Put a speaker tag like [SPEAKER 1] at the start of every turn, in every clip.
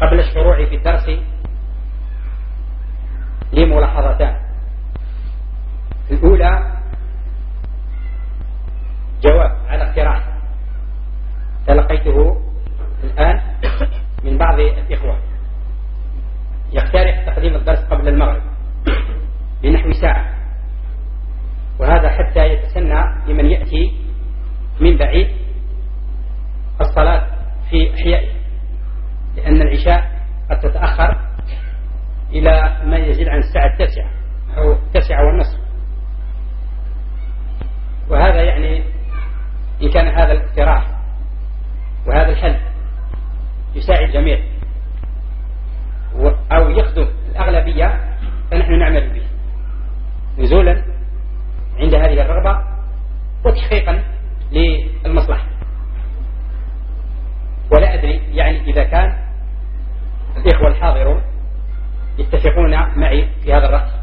[SPEAKER 1] قبل الشروع في الدرس لي ملاحظتان. الأولى جواب على اقتراح تلقيته الآن من بعض الإخوة يقترح تقديم الدرس قبل المغرب بنحو ساعة، وهذا حتى يتسنى لمن يأتي من بعيد الصلاة في أحيائه، لأن العشاء قد تتأخر إلى ما يزيد عن الساعة 9 أو 9:30، وهذا يعني إن كان هذا الاقتراح وهذا الحل يساعد الجميع أو يخدم الأغلبية فنحن نعمل به نزولا عند هذه الرغبة وتحقيقا للمصلحة. ولا أدري يعني إذا كان الإخوة الحاضرون يتفقون معي في هذا الرأي.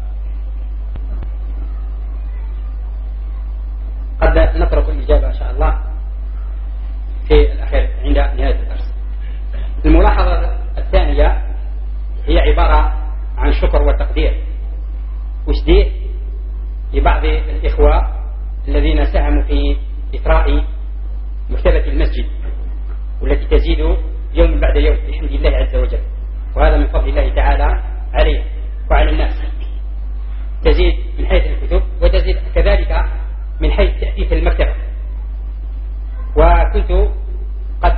[SPEAKER 1] قد نترك الإجابة إن شاء الله في الأخير عند نهاية الدرس. الملاحظة الثانية هي عبارة عن شكر وتقدير وتشجيع لبعض الإخوة الذين ساهموا في إثراء مكتبة المسجد، والتي تزيد يوم بعد يوم بحمد الله عز وجل، وهذا من فضل الله تعالى عليه وعلى الناس. تزيد من حيث الكتب وتزيد كذلك من حيث تأثيث المكتبة. وكنت قد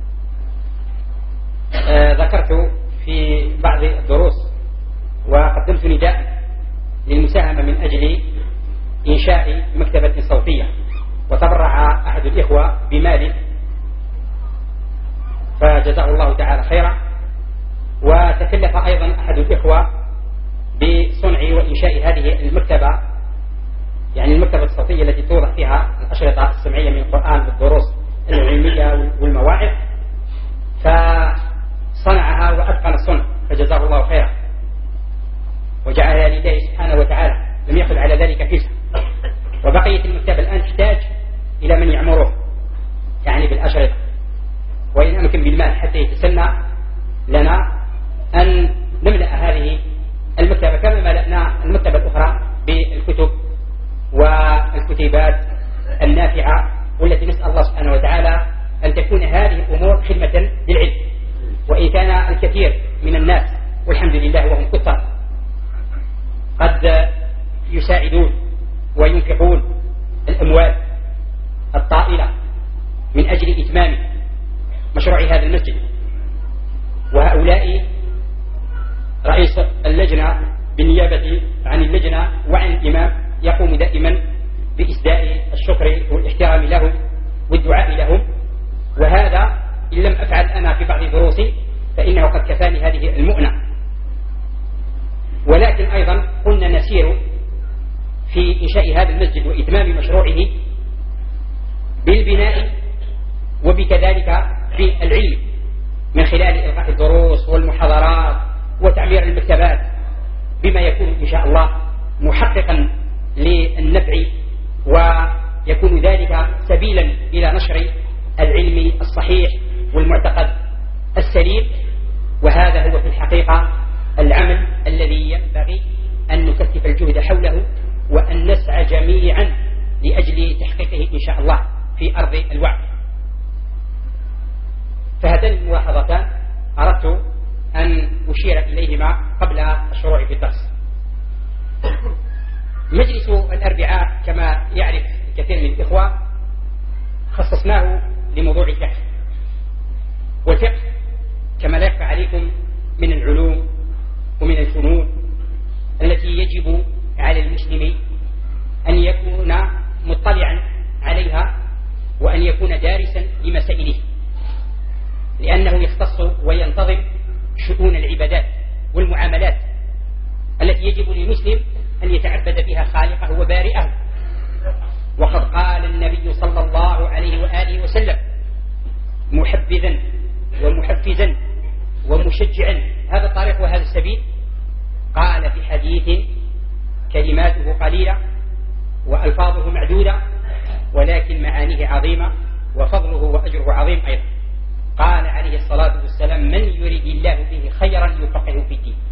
[SPEAKER 1] ذكرت في بعض الدروس وقدمت نداء للمساهمة من أجل إنشاء مكتبة صوتية، وتبرع أحد الإخوة بمال فجزاه الله تعالى خيرا، وتكلف أيضا أحد الإخوة بصنع وإنشاء هذه المكتبة، يعني المكتبة الصوتية التي توضع فيها الأشرطة السمعية من القرآن والدروس العلمية والمواعظ، فصنعها وأتقن الصنع فجزاه الله خيرا وجعلها لله سبحانه وتعالى، لم يأخذ على ذلك فلسا. وبقية المكتبة الآن تحتاج إلى من يعمره يعني بالأشرطة، وإن أمكن بالمال حتى يتسنى لنا أن نملأ هذه المكتبة كما ملأنا المكتبة الأخرى بالكتب والكتيبات النافعة، والتي نسأل الله سبحانه وتعالى أن تكون هذه الأمور خدمة للعلم. وإن كان الكثير من الناس والحمد لله وهم كثر قد يساعدون وينفقون الأموال الطائلة من أجل إتمام مشروع هذا المسجد، وهؤلاء رئيس اللجنة بالنيابة عن اللجنة وعن الإمام يقوم دائما بإسداء الشكر والاحترام لهم والدعاء لهم، وهذا إن لم أفعل أنا في بعض دروسي فإنه قد كفاني هذه المؤنة. ولكن أيضا كنا نسير في إنشاء هذا المسجد وإتمام مشروعه بالبناء وبكذلك في العلم من خلال إلقاء الدروس والمحاضرات وتعمير المكتبات، بما يكون إن شاء الله محققا للنفع، ويكون ذلك سبيلا إلى نشر العلم الصحيح والمعتقد السليم. وهذا هو في الحقيقة العمل الذي ينبغي أن نكثف الجهد حوله وأن نسعى جميعا لأجل تحقيقه إن شاء الله في أرض الوعد. فهاتان الملاحظتان أردت أن أشير إليهما قبل الشروع في الدرس. مجلس الأربعاء كما يعرف كثير من الإخوة خصصناه لموضوع الفقه، والفقه كما لا يخفى عليكم من العلوم ومن الفنون التي يجب على المسلم أن يكون مطلعا عليها وأن يكون دارسا لمسائله، لأنه يختص وينتظم شؤون العبادات والمعاملات التي يجب للمسلم أن يتعبد بها خالقه وبارئه. وقد قال النبي صلى الله عليه وآله وسلم محبذا ومحفزا ومشجعا هذا الطريق وهذا السبيل، قال في حديث كلماته قليلة وألفاظه معدودة ولكن معانيه عظيمة وفضله وأجره عظيم أيضا. قال عليه الصلاة والسلام من يريد الله به خيرا يفقهه في الدين.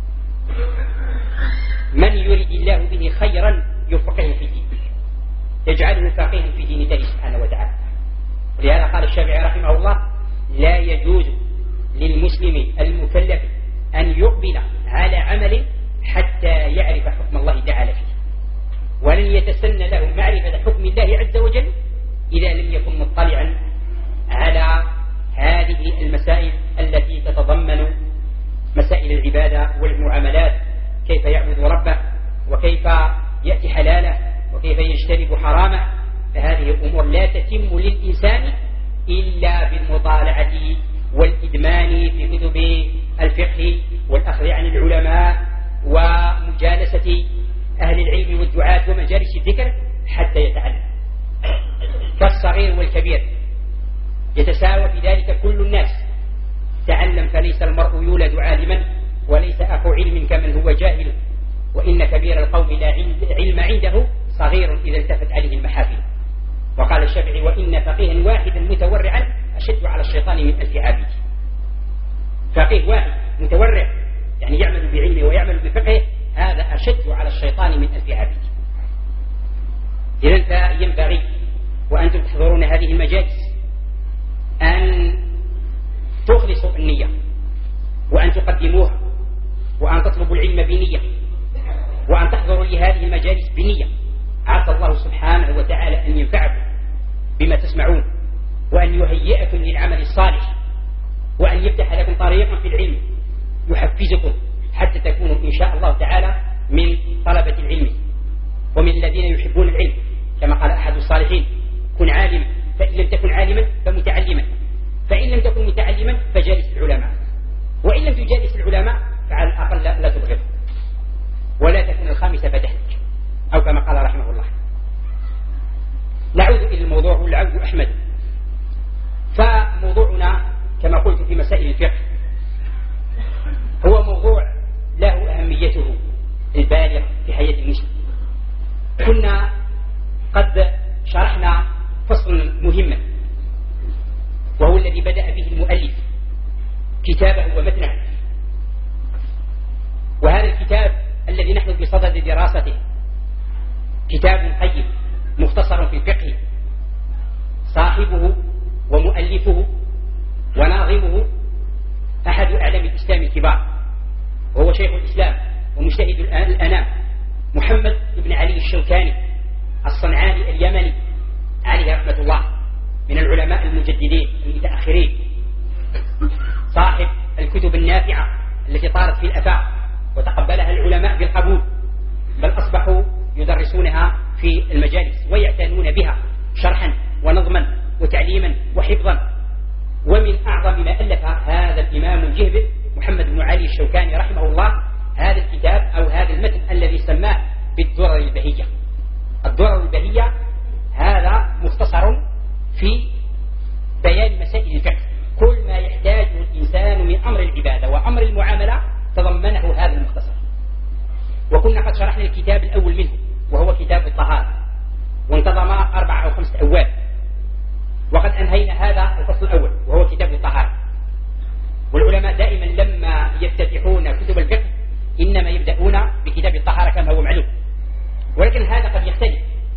[SPEAKER 1] من يريد الله به خيرا يفقهه في الدين، يجعله فقيها في دين الله سبحانه وتعالى. ولهذا قال الشافعي رحمه الله: لا يجوز للمسلم المكلف أن يقبل على عمل حتى يعرف حكم الله تعالى فيه، ولن يتسن له معرفة حكم الله عز وجل إذا لم يكن مطلعا على هذه المسائل التي تتضمن مسائل العبادة والمعاملات، كيف يعبد ربه، وكيف يأتي حلاله، وكيف يجتنب حرامه. فهذه الأمور لا تتم للإنسان إلا بالمطالعة والإدمان في كتب الفقه والأخذ عن العلماء ومجالسة أهل العلم والدعاة ومجالس الذكر حتى يتعلم. فالصغير والكبير يتساوى في ذلك كل الناس. تعلم فليس المرء يولد عالما وليس أخو علم كمن هو جاهل، وإن كبير القوم لا علم عنده صغير إذا التفت عليه المحافل. وقال الشافعي: وإن فقيها واحدا متورعا أشد على الشيطان من 1000 عابد. فقيه واحد متورع يعني يعمل بعلمه ويعمل بفقهه، هذا أشد على الشيطان من 1000 عابد. إذن فينبغي وأنتم تحضرون هذه المجالس أن تخلصوا النية، وأن تقدموها، وأن تطلبوا العلم بنية، وأن تحضروا لهذه المجالس بنية. عسى الله سبحانه وتعالى أن ينفعكم بما تسمعون، وأن يهيئكم للعمل الصالح، وأن يفتح لكم طريقا في العلم يحفزكم حتى تكونوا إن شاء الله تعالى من طلبة العلم ومن الذين يحبون العلم. كما قال أحد الصالحين: كن عالما، فإن لم تكن عالما فمتعلما، فإن لم تكن متعلما فجالس العلماء، وإن لم تجالس العلماء فعلى الأقل لا تبغض، ولا تكون الخامسة فتهلك، أو كما قال رحمه الله. نعود إلى الموضوع والعود أحمد. فموضوعنا كما قلت في مسائل الفقه هو موضوع له أهميته البالغة في حياة المسلم. كنا قد شرحنا فصلا مهما، وهو الذي بدأ به المؤلف كتابه ومتنه. وهذا الكتاب الذي نحن بصدد دراسته كتاب قيم مختصر في الفقه، صاحبه ومؤلفه وناظمه أحد أعلام الإسلام الكبار، وهو شيخ الإسلام ومجتهد الأنام محمد بن علي الشوكاني الصنعاني اليمني عليه رحمة الله، من العلماء المجددين المتأخرين، صاحب الكتب النافعة التي طارت في الآفاق وتقبلها العلماء بالقبول، بل أصبحوا يدرسونها في المجالس ويعتنون بها شرحا ونظما وتعليما وحفظا. ومن أعظم ما ألف هذا الإمام الجهبذ محمد بن علي الشوكاني رحمه الله هذا الكتاب أو هذا المتن الذي سماه بالدرر البهية. الدرر البهية هذا مختصر في بيان مسائل الفقه، كل ما يحتاجه الإنسان من أمر العبادة وأمر المعاملة تضمنه هذا المختصر. وكنا قد شرحنا الكتاب الأول منه وهو كتاب الطهارة، وانتظم 4 أو 5 أبواب، وقد أنهينا هذا الفصل الأول وهو كتاب الطهارة. والعلماء دائما لما يفتتحون كتب الفقه إنما يبدأون بكتاب الطهارة كما هو معلوم، ولكن هذا قد يختلف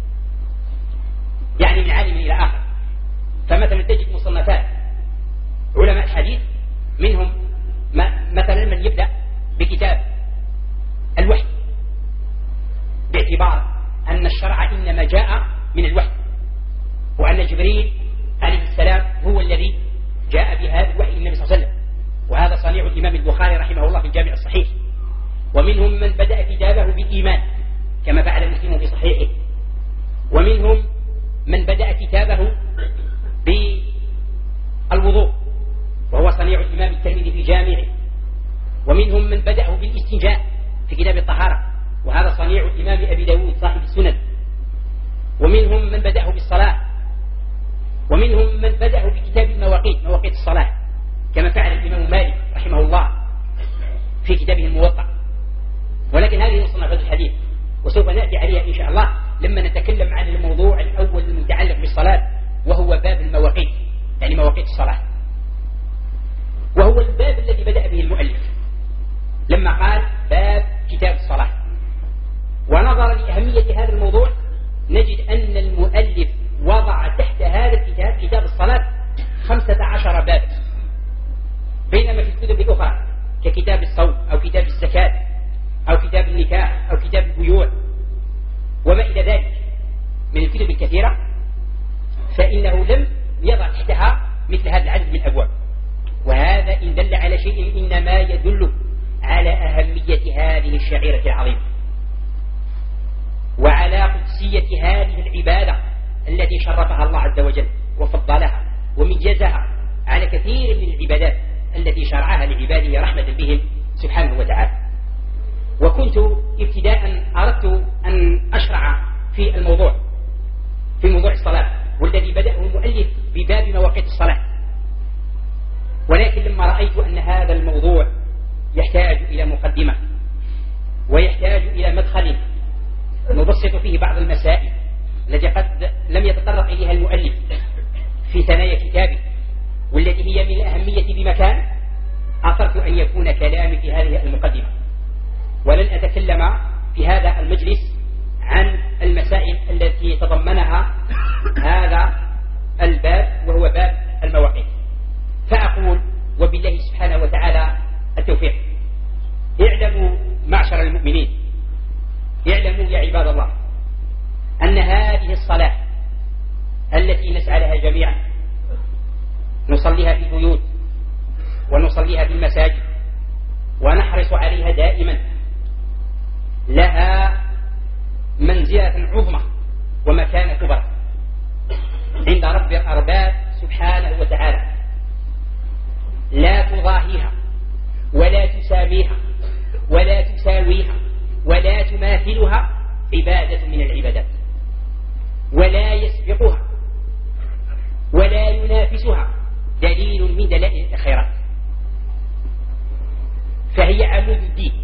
[SPEAKER 1] يعني من عالم إلى آخر. فمثلا تجد مصنفات علماء الحديث منهم مثلا من يبدأ بكتاب الوحي باعتبار أن الشرع إنما جاء من الوحي، وأن جبريل عليه السلام هو الذي جاء بهذا الوحي النبي صلى الله عليه وسلم، وهذا صنيع الإمام البخاري رحمه الله في الجامع الصحيح. ومنهم من بدأ كتابه بالإيمان كما فعل مسلم في صحيحه، ومنهم من بدأ كتابه بالوضوء وهو صنيع الإمام الترمذي في جامعه، ومنهم من بدأه بالاستنجاء في كتاب الطهارة وهذا صنيع الإمام أبي داود صاحب السنن، ومنهم من بدأه بالصلاة، ومنهم من بدأه بكتاب المواقيت، مواقيت الصلاة كما فعل الإمام مالك رحمه الله في كتابه الموطأ. ولكن هذه مصنفات الحديث وسوف نأتي عليها إن شاء الله لما نتكلم عن الموضوع الأول المتعلق بالصلاة وهو باب المواقيت، يعني مواقيت الصلاة، وهو وهو الباب الذي بدأ به المؤلف لما قال باب كتاب الصلاة. ونظرا لأهمية هذا الموضوع نجد أن المؤلف وضع تحت هذا الكتاب كتاب الصلاة 15 بابا، بينما في الكتب الأخرى ككتاب الصوم أو كتاب الزكاة أو كتاب النكاح أو كتاب البيوع وما إلى ذلك من الكتب الكثيرة فإنه لم يضع تحتها مثل هذا العدد من الأبواب. وهذا إن دل على شيء إنما يدل على أهمية هذه الشعيرة العظيمة وعلى قدسية هذه العبادة التي شرفها الله عز وجل وفضلها وميزها على كثير من العبادات التي شرعها لعباده رحمة بهم سبحانه وتعالى. وكنت ابتداء أردت أن أشرع في موضوع الصلاة والذي بدأه المؤلف بباب مواقيت الصلاة، ولكن لما رأيت أن هذا الموضوع يحتاج إلى مقدمة ويحتاج إلى مدخل نبسط فيه بعض المسائل التي قد لم يتطرق إليها المؤلف في ثنايا كتابه والتي هي من الأهمية بمكان، أثرت أن يكون كلامي في هذه المقدمة، ولن أتكلم في هذا المجلس عن المسائل التي تضمنها هذا الباب وهو باب المواقيت. فأقول وبالله سبحانه وتعالى التوفيق. اعلموا معشر المؤمنين، اعلموا يا عباد الله أن هذه الصلاة التي نسعى لها جميعا نصليها في البيوت ونصليها في المساجد ونحرص عليها دائما لها منزلة عظمى ومكانة كبرى عند رب الأرباب سبحانه وتعالى، لا تضاهيها ولا تساميها ولا تساويها ولا تماثلها عبادة من العبادات، ولا يسبقها ولا ينافسها دليل من دلائل الخيرات، فهي عمود الدين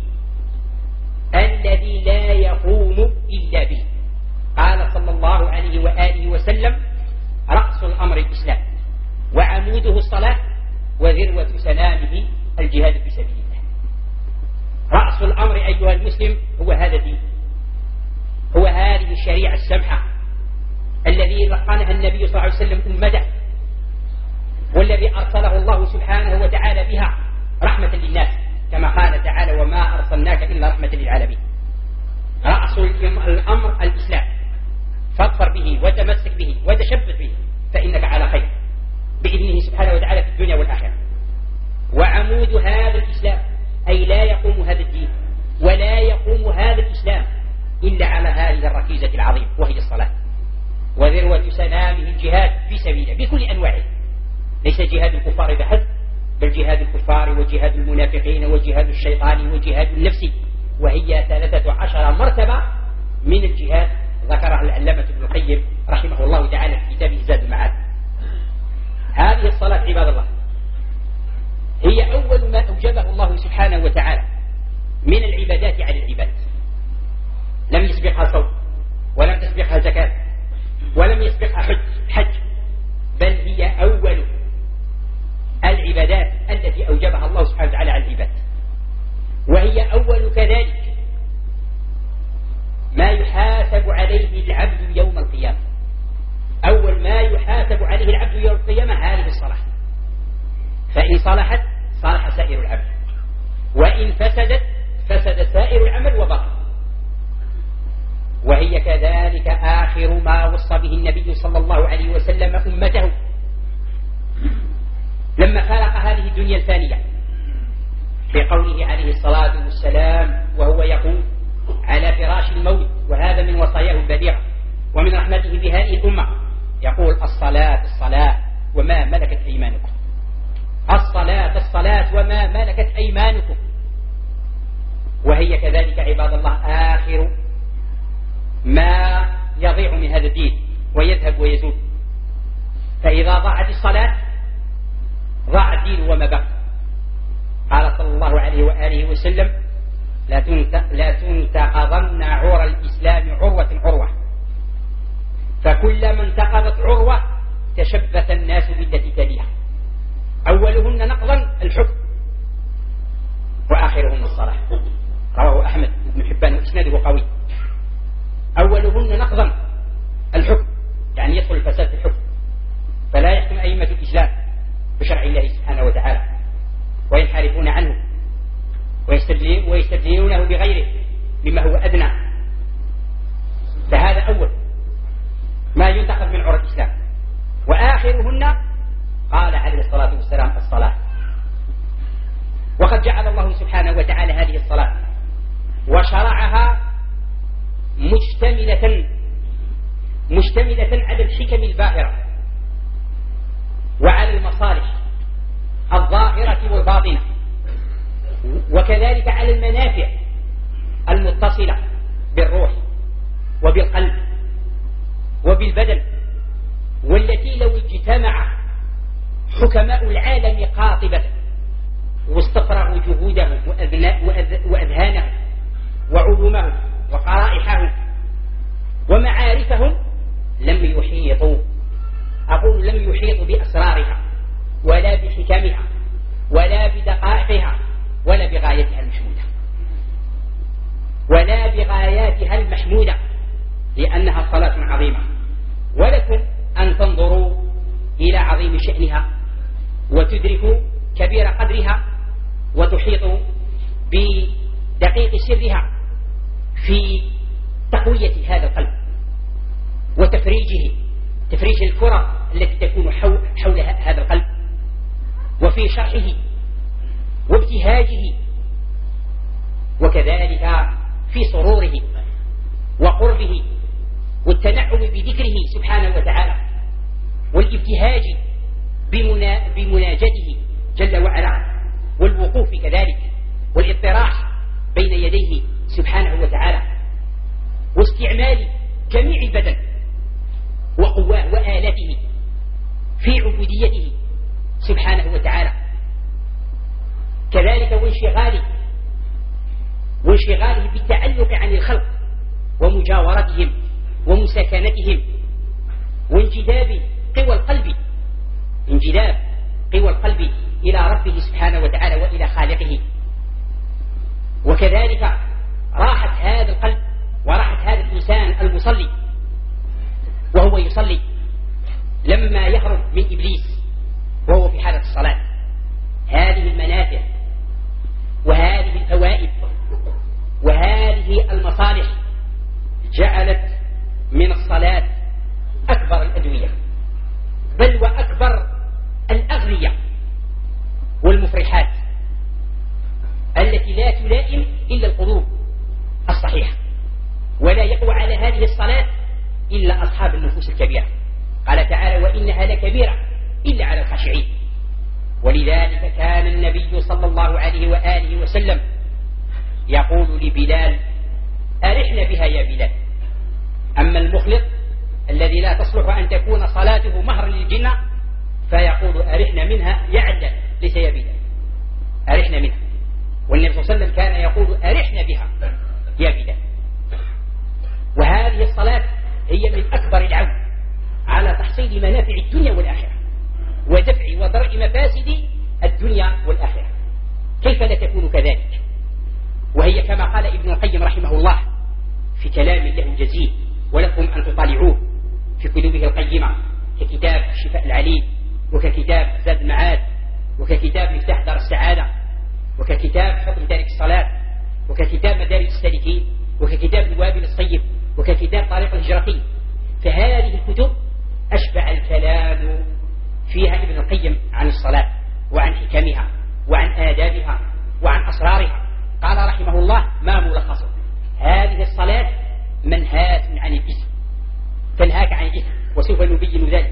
[SPEAKER 1] الذي لا يقوم إلا به. قال صلى الله عليه وآله وسلم: رأس الأمر الإسلام وعموده الصلاة وذروة سنامه الجهاد في سبيل الله. رأس الأمر أيها المسلم هو هذا الدين، هو هذه الشريعة السمحة الذي لقنها النبي صلى الله عليه وسلم أمته، والذي أرسله الله سبحانه وتعالى بها رحمة للناس كما قال تعالى: وما أرسلناك إلا رحمة للعالمين. رأس الأمر الإسلام، فاظفر به وتمسك به وتشبث به فإنك على خير بإذنه سبحانه وتعالى في الدنيا والآخرة. وعمود هذا الإسلام أي لا يقوم هذا الدين ولا يقوم هذا الإسلام إلا على هذه الركيزة العظيمة وهي الصلاة، وذروة سنامه الجهاد في سبيله بكل أنواعه، ليس جهاد الكفار بحد، بل جهاد الكفار وجهاد المنافقين وجهاد الشيطان وجهاد النفس، وهي 13 مرتبة من الجهاد ذكرها العلامة ابن القيم رحمه الله تعالى في كتابه زاد المعاد. هذه الصلاة عباد الله هي أول ما أوجبه الله سبحانه وتعالى من العبادات على العباد، لم يسبقها صوم ولم تسبقها زكاة ولم يسبقها حج، بل هي أول العبادات التي أوجبها الله سبحانه وتعالى على العباد، وهي أول كذلك ما يحاسب عليه العبد يوم القيامة. أول ما يحاسب عليه العبد يوم القيامة هذه الصلاة، فإن صلحت صلح سائر العمل، وإن فسدت فسد سائر العمل وبطل. وهي كذلك آخر ما وصى به النبي صلى الله عليه وسلم أمته لما فارق هذه الدنيا الفانية، في قوله عليه الصلاة والسلام وهو يقول على فراش الموت، وهذا من وصاياه البديعة ومن رحمته بهذه الأمة، يقول: الصلاة الصلاة وما ملكت أيمانكم، الصلاة الصلاة وما ملكت أيمانكم. وهي كذلك عباد الله آخر ما يضيع من هذا الدين ويذهب ويزول، فإذا ضاعت الصلاة ضاع الدين وما بقي. قال صلى الله عليه وآله وسلم: لا تنتقضن عرى الإسلام عروة عروة، فكلما انتقضت عروة تشبث الناس بالتي تليها، أولهن نقضا الحكم ويستبدلونه بغيره مما هو أدنى. فهذا أول ما ينتقد من عرى الإسلام. وآخرهن قال عليه الصلاة والسلام الصلاة. وقد جعل الله سبحانه وتعالى هذه الصلاة وشرعها مشتملة على الحكم الباهرة وعلى المصالح الظاهرة والباطنة، وكذلك على المنافع المتصلة بالروح وبالقلب وبالبدن، والتي لو اجتمع حكماء العالم قاطبة واستفرغوا جهودهم وأذهانهم وعلومهم وقرائحهم ومعارفهم لم يحيطوا بأسرارها ولا بحكمها ولا بدقائقها ولا بغاياتها المحمودة لأنها صلاة عظيمة. ولكم أن تنظروا إلى عظيم شأنها وتدركوا كبير قدرها وتحيطوا بدقيق سرها في تقوية هذا القلب تفريج الكرة التي تكون حول هذا القلب، وفي شرحه وابتهاجه، وكذلك في سروره وقربه والتنعم بذكره سبحانه وتعالى والابتهاج بمناجته جل وعلا، والوقوف كذلك والاضطراح بين يديه سبحانه وتعالى، واستعمال جميع البدن وقواه وآلاته في عبوديته سبحانه وتعالى، كذلك وانشغاله بالتعلق عن الخلق ومجاورتهم ومساكنتهم، وانجذاب قوى القلب إلى ربه سبحانه وتعالى وإلى خالقه. وكذلك راحة هذا القلب وراحة هذا الإنسان المصلي وهو يصلي لما يهرب من إبليس وهو في حالة الصلاة. هذه المنافع وهذه الفوائد وهذه المصالح جعلت من الصلاة أكبر الأدوية، بل وأكبر الأغنية والمفرحات التي لا تلائم إلا القلوب الصحيحة، ولا يقوى على هذه الصلاة إلا أصحاب النفوس الكبيرة. قال تعالى: وإنها لكبيرة إلا على الخاشعين. ولذلك كان النبي صلى الله عليه وآله وسلم يقول لبلال: أرحنا بها يا بلال. أما المخلط الذي لا تصلح أن تكون صلاته مهرا للجنة فيقول: أرحنا منها يا علال، ليس يا بلال، أرحنا منها. والنبي صلى الله عليه وسلم كان يقول: أرحنا بها يا بلال. وهذه الصلاة هي من أكبر العون على تحصيل منافع الدنيا والآخرة ودفع ودرء مفاسد الدنيا والآخرة. كيف لا تكون كذلك؟ وهي كما قال ابن القيم رحمه الله في كلام له جزيل، ولكم أن تطالعوه في كتبه القيمة، ككتاب شفاء العليل، وككتاب زاد المعاد، وككتاب مفتاح دار السعادة، وككتاب حكم تارك الصلاة، وككتاب مدارج السالكين، وككتاب الوابل الصيب، وككتاب طريق الهجرتين. فهذه الكتب أشبع الكلام فيها ابن القيم عن الصلاة وعن حكمها وعن آدابها وعن أسرارها. قال رحمه الله: ما ملخصه؟ هذه الصلاة منهاة عن الإثم، تنهاك عن الإثم، وسوف نبين ذلك.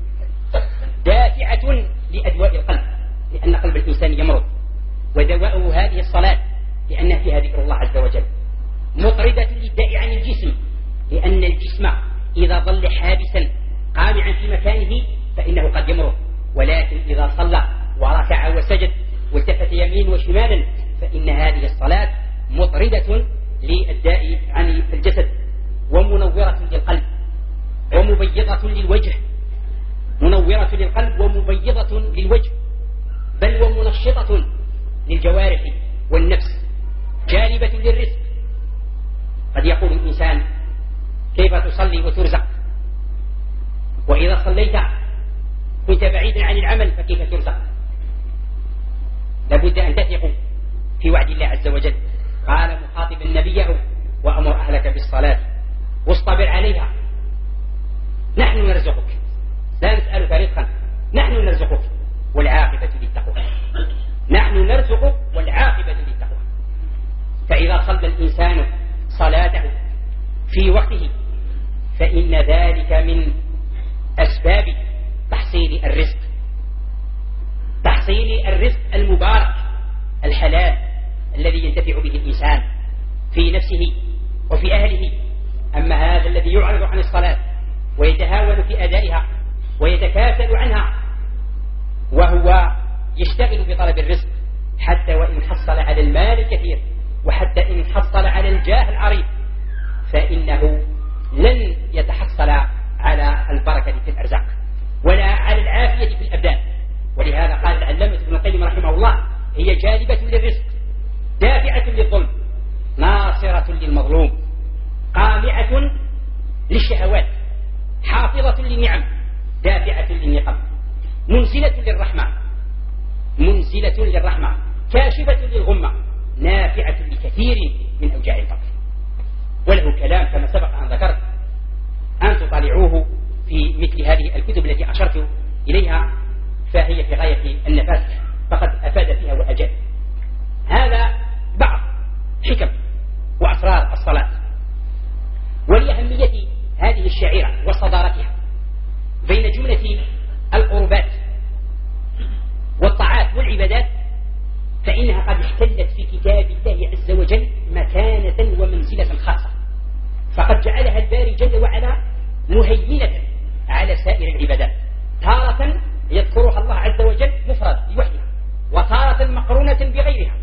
[SPEAKER 1] دافعة لأدواء القلب، لأن قلب الإنسان يمرض، ودواءه هذه الصلاة لأنها فيها ذكر الله عز وجل. مطردة للداء عن الجسم، لأن الجسم إذا ظل حابسا قامعا في مكانه فإنه قد يمرض، ولكن إذا صلى وركع وسجد والتفت يمين وشمالا فإن هذه الصلاة مطردة للداء عن الجسد، ومنورة للقلب ومبيضة للوجه، منورة للقلب ومبيضة للوجه، بل ومنشطة للجوارح والنفس، جالبة للرزق. قد يقول الإنسان: كيف تصلي وترزق؟ وإذا صليت كنت بعيدا عن العمل فكيف ترزق؟ لابد أن تثق في وعد الله عز وجل قال مخاطبا نبيه: وأمر أهلك بالصلاة واصطبر عليها، نحن نرزقك، لا نسألك رزقا، نحن نرزقك والعاقبة للتقوى، نحن نرزقك والعاقبة للتقوى. فإذا صلى الإنسان صلاته في وقته فإن ذلك من أسباب تحصيل الرزق، تحصيل الرزق المبارك الحلال الذي ينتفع به الإنسان في نفسه وفي أهله. أما هذا الذي يعرض عن الصلاة ويتهاون في أدائها ويتكاسل عنها وهو يشتغل بطلب الرزق، حتى وإن حصل على المال الكثير وحتى إن حصل على الجاه العريض، فإنه لن يتحصل على البركة في الأرزاق ولا على العافية في الأبدان. ولهذا قال العلامة ابن القيم رحمه الله: هي جالبة للرزق، دافعة للظلم، ناصرة للمظلوم، قامعة للشهوات، حافظة للنعم، دافعة للنقم، منزلة للرحمة، منزلة للرحمة، كاشفة للغمة، نافعة لكثير من أوجاع القبر. وله كلام كما سبق أن ذكرت أن تطالعوه في مثل هذه الكتب التي أشرت إليها، فهي في غاية النفاس، فقد أفاد فيها وأجاب. هذا بعض حكم وأسرار الصلاة ولأهمية هذه الشعيرة وصدارتها بين جملة القربات والطاعات والعبادات، فإنها قد احتلت في كتاب الله عز وجل مكانة ومنزلة خاصة، فقد جعلها الباري جل وعلا مهيمنة على سائر العبادات، تارة يذكرها الله عز وجل مفرد لوحدها، وتارة مقرونة بغيرها،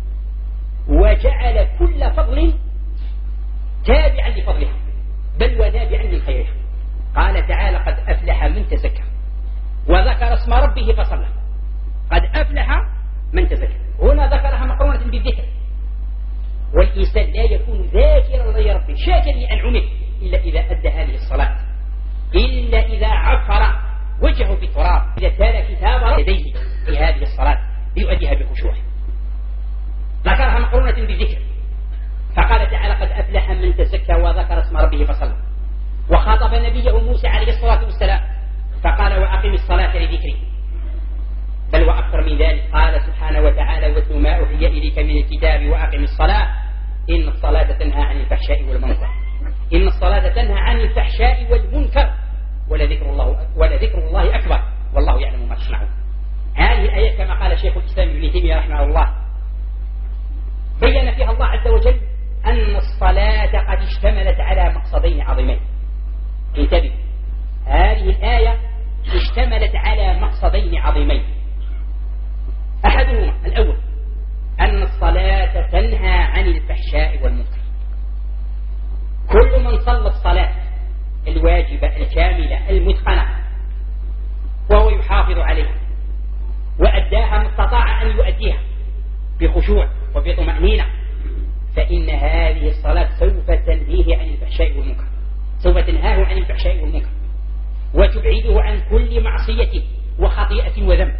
[SPEAKER 1] وجعل كل فضل تابعا لفضلها بل ونابعا من خيرها. قال تعالى: قد أفلح من تزكى وذكر اسم ربه فصلى. قد أفلح من تزكى، هنا ذكرها مقرونة بالذكر، والإنسان لا يكون ذاكرا لربه شاكرا لأنعمه إلا إذا أدى هذه الصلاة، إلا إذا عفر وجهه بالتراب، إذا تال كتاب يديه في هذه الصلاة ليؤديها بخشوع. ذكرها مقرونة بالذكر، فقال تعالى: قد أفلح من تزكى وذكر اسم ربه فصلى. وخاطب نبيه موسى عليه الصلاة والسلام فقال: وأقم الصلاة لذكري. بل وأكثر من ذلك قال سبحانه وتعالى: واتل ما أوحي إليك من الكتاب وأقم الصلاة إن الصلاة تنهى عن الفحشاء والمنكر، إن الصلاة تنهى عن الفحشاء والمنكر ولذكر الله أكبر والله يعلم ما تصنعون. هذه الآيات كما قال شيخ الإسلام ابن تيمية رحمه الله بين فيها الله عز وجل أن الصلاة قد اشتملت على مقصدين عظيمين. انتبه، هذه الآية اشتملت على مقصدين عظيمين. أحدهما الأول أن الصلاة تنهى عن الفحشاء والمنكر. كل من صلى الصلاة الواجبة الكاملة المتقنة وهو يحافظ عليها وأداها ما استطاع أن يؤديها بخشوع وبطمأنينة، فإن هذه الصلاة سوف تنهيه عن الفحشاء والمنكر، سوف تنهاه عن الفحشاء والمنكر وتبعده عن كل معصية وخطيئة وذنب.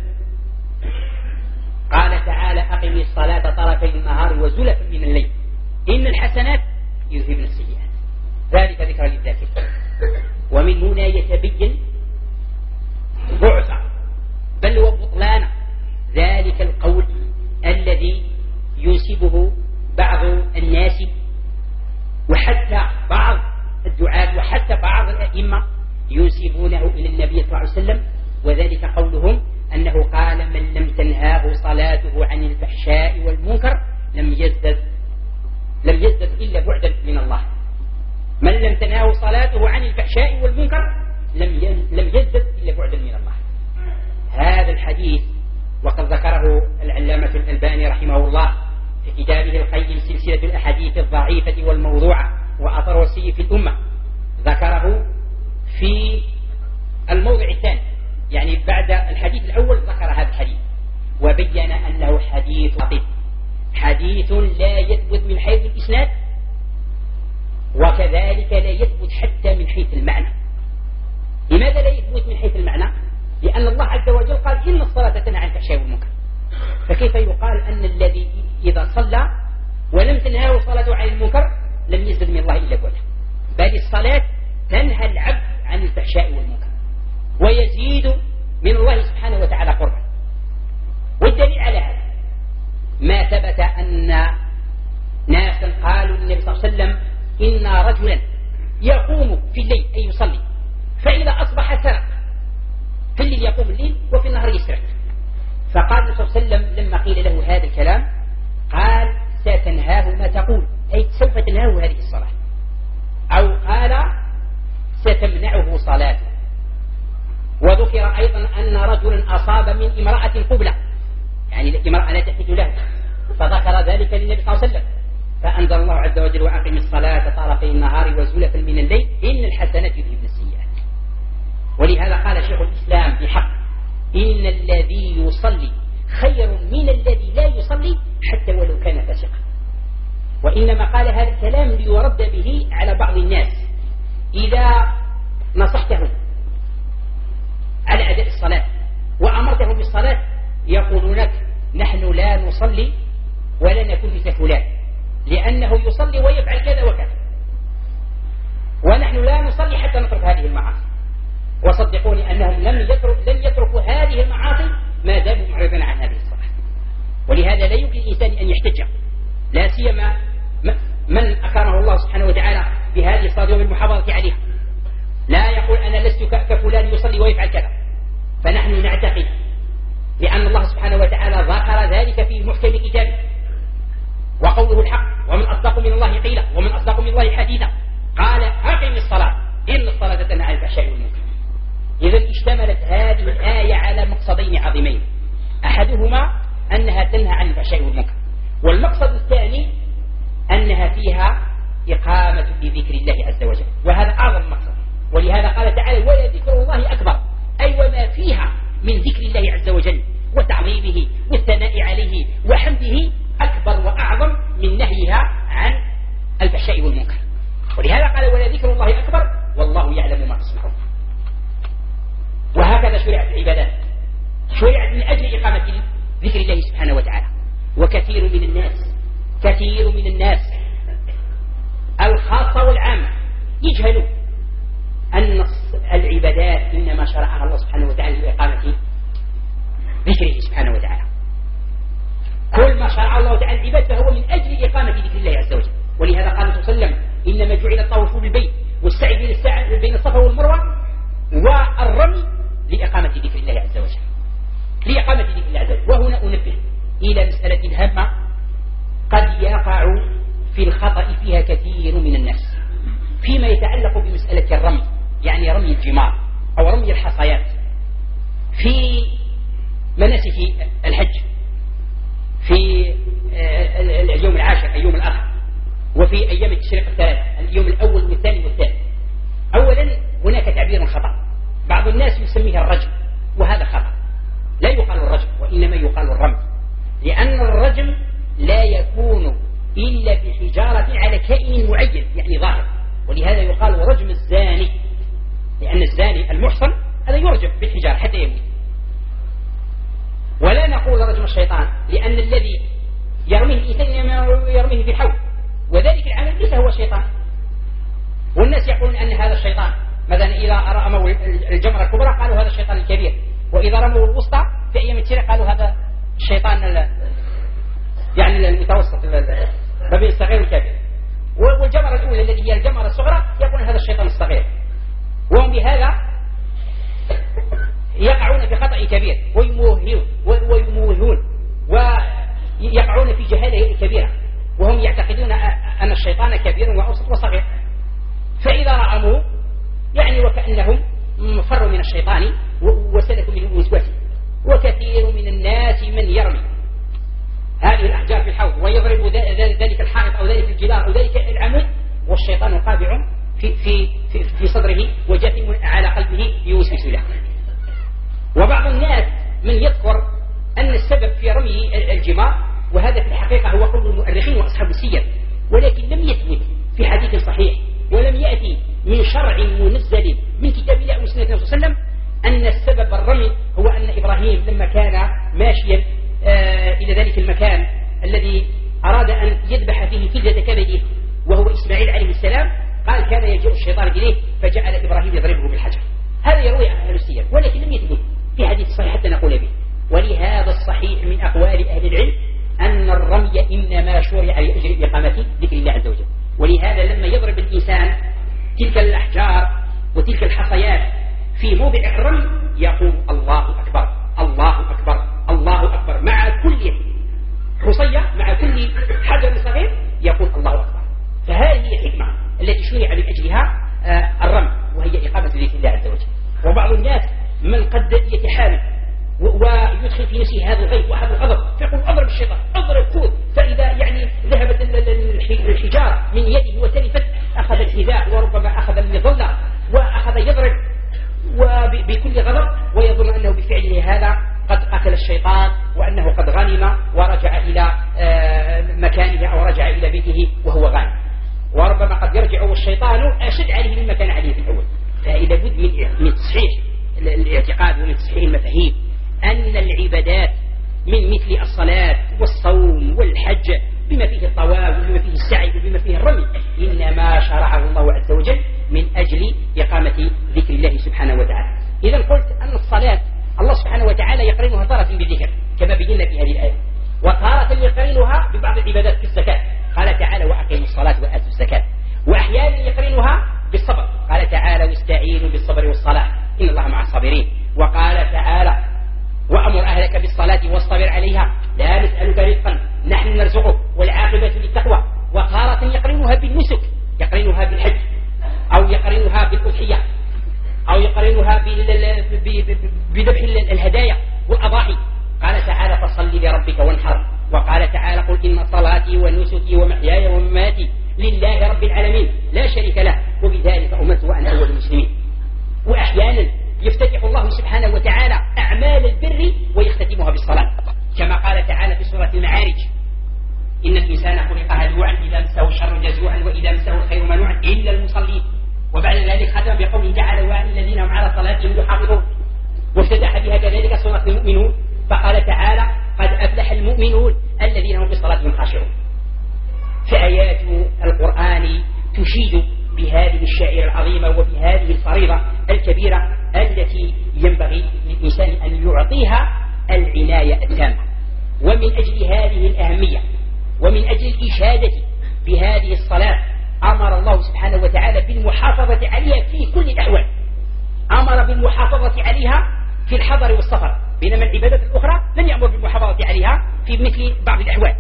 [SPEAKER 1] قال تعالى: أقم الصلاة طرفي النهار وزلفا من الليل إن الحسنات يذهبن السيئات ذلك ذكرى للذاكرين. ومن هنا يتبين ضعف بل وبطلان ذلك القول الذي ينسبه بعض الناس وحتى بعض الدعاة وحتى بعض الأئمة ينسبونه إلى النبي صلى الله عليه وسلم، وذلك قولهم أنه قال: من لم تنهاه صلاته عن الفحشاء والمنكر لم يزدد إلا بعدا من الله. من لم تنهاه صلاته عن الفحشاء والمنكر لم يزدد إلا بعدا من الله. هذا الحديث وقد ذكره العلامة الألباني رحمه الله في كتابه القيم سلسلة الأحاديث الضعيفة والموضوعة وأثر السيء في الأمة، ذكره في الموضع الثاني، يعني بعد الحديث الأول ذكر هذا الحديث وبين أنه حديث لطيف، حديث لا يثبت من حيث الإسناد وكذلك لا يثبت حتى من حيث المعنى. لماذا لا يثبت من حيث المعنى؟ لأن الله عز وجل قال: إن الصلاة تنهى عن الفحشاء والمنكر، فكيف يقال أن الذي إذا صلى
[SPEAKER 2] ولم تنهاه صلاته عن المنكر لم يزد من الله إلا بعدا، بل الصلاة تنهى العبد عن الفحشاء والمنكر ويزيد من الله سبحانه وتعالى قربا. والدليل على هذا ما ثبت أن ناسا قالوا للنبي صلى الله عليه وسلم إن رجلا يقوم في الليل أي يصلي فإذا أصبح سرق، في الليل يقوم الليل وفي النهار يسرق. فقال النبي صلى الله عليه وسلم لما قيل له هذا الكلام قال ستنهاه ما تقول، أي سوف تنهاه هذه الصلاة، أو قال ستمنعه صلاته. وذكر أيضا أن رجلا أصاب من امرأة قبلة، يعني الامرأة لا تحتاج له، فذكر ذلك للنبي صلى الله عليه وسلم فأنزل الله عز وجل وأقم الصلاة طرفي النهار وزلفا من الليل إن الحسنات يذهبن السيئات. ولهذا قال شيخ الإسلام بحق إن الذي يصلي خير من الذي لا يصلي حتى ولو كان فاسقا. وإنما قال هذا الكلام ليرد به على بعض الناس إذا نصحته على أداء الصلاة وأمرته بالصلاة يقولون لك نحن لا نصلي ولا نكون مثل فلان لأنه يصلي ويفعل كذا وكذا، ونحن لا نصلي حتى نترك هذه المعاصي. وصدقوني أنهم لن يتركوا هذه المعاصي ما داموا معرضين عن هذه الصلاة. ولهذا لا يمكن الإنسان أن يحتج، لا سيما من أكرمه الله سبحانه وتعالى بهذه الصلاة وبالمحافظة عليها، لا يقول أنا لست كفلان يصلي ويفعل كذا. فنحن نعتقد لأن الله سبحانه وتعالى ذكر ذلك في محكم كتابه وقوله الحق ومن أصدق من الله قيلا ومن أصدق من الله حديثا قال أقم الصلاة إن الصلاة تنهى عن الفحشاء والمنكر. إذا اشتملت هذه الآية على مقصدين عظيمين، أحدهما أنها تنهى عن الفحشاء والمنكر، والمقصد الثاني أنها فيها إقامة لذكر الله عز وجل، وهذا أعظم مقصد. ولهذا قال تعالى ولذكر الله أكبر، أي وما فيها من ذكر الله عز وجل وتعظيمه والثناء عليه وحمده أكبر وأعظم من نهيها عن الفحشاء والمنكر. ولهذا قال ولذكر الله أكبر والله يعلم ما تصنعون. وهكذا شرعت العبادات، شرعت من أجل إقامة ذكر الله سبحانه وتعالى. وكثير من الناس الخاصة والعامة يجهلون أن العبادات إنما شرعها الله سبحانه وتعالى لإقامة ذكره سبحانه وتعالى. كل ما شرع الله تعالى العباد فهو من أجل إقامة ذكر الله عز وجل. ولهذا قال صلى الله عليه وسلم إنما جعل الطواف بالبيت والسعي بين الصفا والمروة والرمي لإقامة ذكر الله عز وجل، لإقامة ذكر الله عز وجل. وهنا أنبه إلى مسألة هامة قد يقع في الخطأ فيها كثير من الناس فيما يتعلق بمسألة الرمي، يعني رمي الجمار أو رمي الحصيات في مناسك الحج في اليوم العاشر أي يوم الآخر، وفي أيام التشريق الثلاثة اليوم الأول والثاني والثالث. أولا هناك تعبير خطأ، بعض الناس يسميه الرجم، وهذا خطأ، لا يقال الرجم وإنما يقال الرمي، لأن الرجم لا يكون إلا بحجارة على كائن معين يعني ظاهر، ولهذا يقال رجم الزاني، لأن الزاني المحصن هذا يرجم بالحجارة حتى يموت. ولا نقول رجم الشيطان، لأن الذي يرميه الإنسان يرميه في الحوض، وذلك العمل ليس هو الشيطان. والناس يقولون أن هذا الشيطان، مثلا إذا رموا الجمرة الكبرى قالوا هذا الشيطان الكبير، وإذا رموا الوسطى في أيام التشريق قالوا هذا الشيطان يعني المتوسط ما بين الصغير والكبير. والجمرة الأولى التي هي الجمرة الصغرى يقولون هذا الشيطان الصغير، وهم بهذا يقعون في خطأ كبير ويموهون ويقعون في جهالة كبيرة، وهم يعتقدون أن الشيطان كبير وأوسط وصغير. فإذا رأموه يعني وكأنهم فروا من الشيطان وسلكوا منه وسوسه. وكثير من الناس من يرمي هذه الأحجار في الحوض ويضرب ذلك الحائط أو ذلك الجدار أو ذلك العمود، والشيطان قابع في صدره وجاثم على قلبه يوسوس له. وبعض الناس من يذكر أن السبب في رمي الجمار، وهذا في الحقيقة هو قول المؤرخين وأصحاب السير، ولكن لم يثبت في حديث صحيح ولم يأتي من شرع منزل من كتاب الله وسنة النبي صلى الله عليه وسلم أن السبب الرمي هو أن إبراهيم لما كان ماشيا إلى ذلك المكان الذي أراد أراد أن يذبح فيه كلدة كبده وهو إسماعيل عليه السلام، قال كان يجيء الشيطان إليه فجعل إبراهيم يضربه بالحجر. هذا يروي أهل السير ولكن لم يثبت في حديث صحيح حتى نقول به. ولهذا الصحيح من أقوال أهل العلم أن الرمي إنما شرع لأجل إقامة ذكر الله عز وجل. ولهذا لما يضرب الإنسان تلك الأحجار وتلك الحصيات في موضع الرمي يقول الله أكبر الله أكبر الله أكبر، مع كل حصية مع كل حجر صغير يقول الله أكبر. فهذه هي الحكمة التي شرع من أجلها الرمي، وهي إقامة ذكر الله عز وجل. وبعض الناس من قد يتحامل ويدخل في نفسه هذا الغيب وهذا الغضب فيقول أضرب الشيطان أضرب كود، فإذا يعني ذهبت الحجارة من يده وتلفت أخذ الحذاء وربما أخذ المظلة وأخذ يضرب وبكل غضب ويظن أنه بفعله هذا قد قتل الشيطان وأنه قد غنم ورجع إلى مكانه أو رجع إلى بيته وهو غانم، وربما قد يرجع الشيطان أشد عليه مما كان عليه في الأول. فإذا بد من تصحيح الاعتقاد ومن تصحيح المفاهيم أن العبادات من مثل الصلاة والصوم والحج بما فيه الطواف وبما فيه السعي وبما فيه الرمي إنما شرعه الله عز وجل من أجل إقامة ذكر الله سبحانه وتعالى. إذا قلت أن الصلاة الله سبحانه وتعالى يقرنها تارة بالذكر كما بينا في هذه الآية، وتارة يقرنها ببعض العبادات كالزكاة، قال تعالى وأقيموا الصلاة وآتوا الزكاة، وأحيانا يقرنها بالصبر، قال تعالى واستعينوا بالصبر والصلاة إن الله مع الصابرين، وقال تعالى وأمر أهلك بالصلاة واصطبر عليها لا نسألك رزقا نحن نرزقك والعاقبة للتقوى. وتارة يقرنها بالنسك، يقرنها بالحج أو يقرنها بالأضحية أو يقرنها بذبح الهدايا والأضاحي، قال تعالى فصل لربك وانحر، وقال تعالى قل إن صلاتي ونسكي ومحياي ومماتي لله رب العالمين لا شريك له وبذلك أمرت وأنا أول المسلمين. وأحيانا يفتتح الله سبحانه وتعالى أعمال البر ويختتمها بالصلاة كما قال تعالى في سورة المعارج إن الإنسان خلق هلوعا إذا مسه الشر جزوعا وإذا مسه الخير منوعا إلا المصلين، وبعد ذلك ختم بقوله تعالى وعلى الذين هم على صلاتهم يحافظون، وافتتح بها كذلك سورة المؤمنون فقال تعالى قد أفلح المؤمنون الذين هم بصلاتهم خاشعون. فآيات القرآن تشيد بهذه الشعيرة العظيمة وبهذه الفريضة الكبيرة التي ينبغي للإنسان أن يعطيها العناية التامة. ومن أجل هذه الأهمية ومن أجل الإشادة بهذه الصلاة أمر الله سبحانه وتعالى بالمحافظة عليها في كل الأحوال، أمر بالمحافظة عليها في الحضر والسفر، بينما العبادات الأخرى لم يأمر بالمحافظة عليها في مثل بعض الأحوال.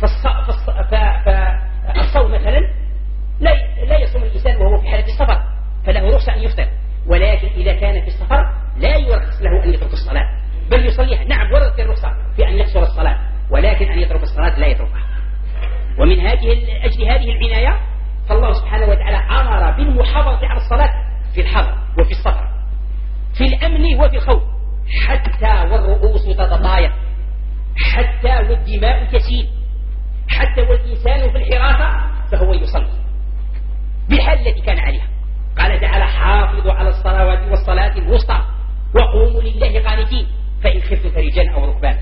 [SPEAKER 2] فالصوم مثلا لا يصوم الإنسان وهو في حالة السفر فله رخصة أن يفطر، ولكن إذا كان في السفر لا يرخص له أن يترك الصلاة بل يصليها. نعم وردت الرخصة في أن يقصر الصلاة ولكن أن يترك الصلاة لا يتركها. ومن أجل هذه العناية فالله سبحانه وتعالى أمر بالمحافظة على الصلاة في الحضر وفي السفر في الأمن وفي الخوف، حتى والرؤوس تتطاير، حتى والدماء تسيل، حتى والإنسان في الحراسة فهو يصلي بالحال التي كان عليها. قال تعالى حافظوا على الصلوات والصلاة الوسطى وقوموا لله قانتين فإن خفتم فرجالا أو ركبانا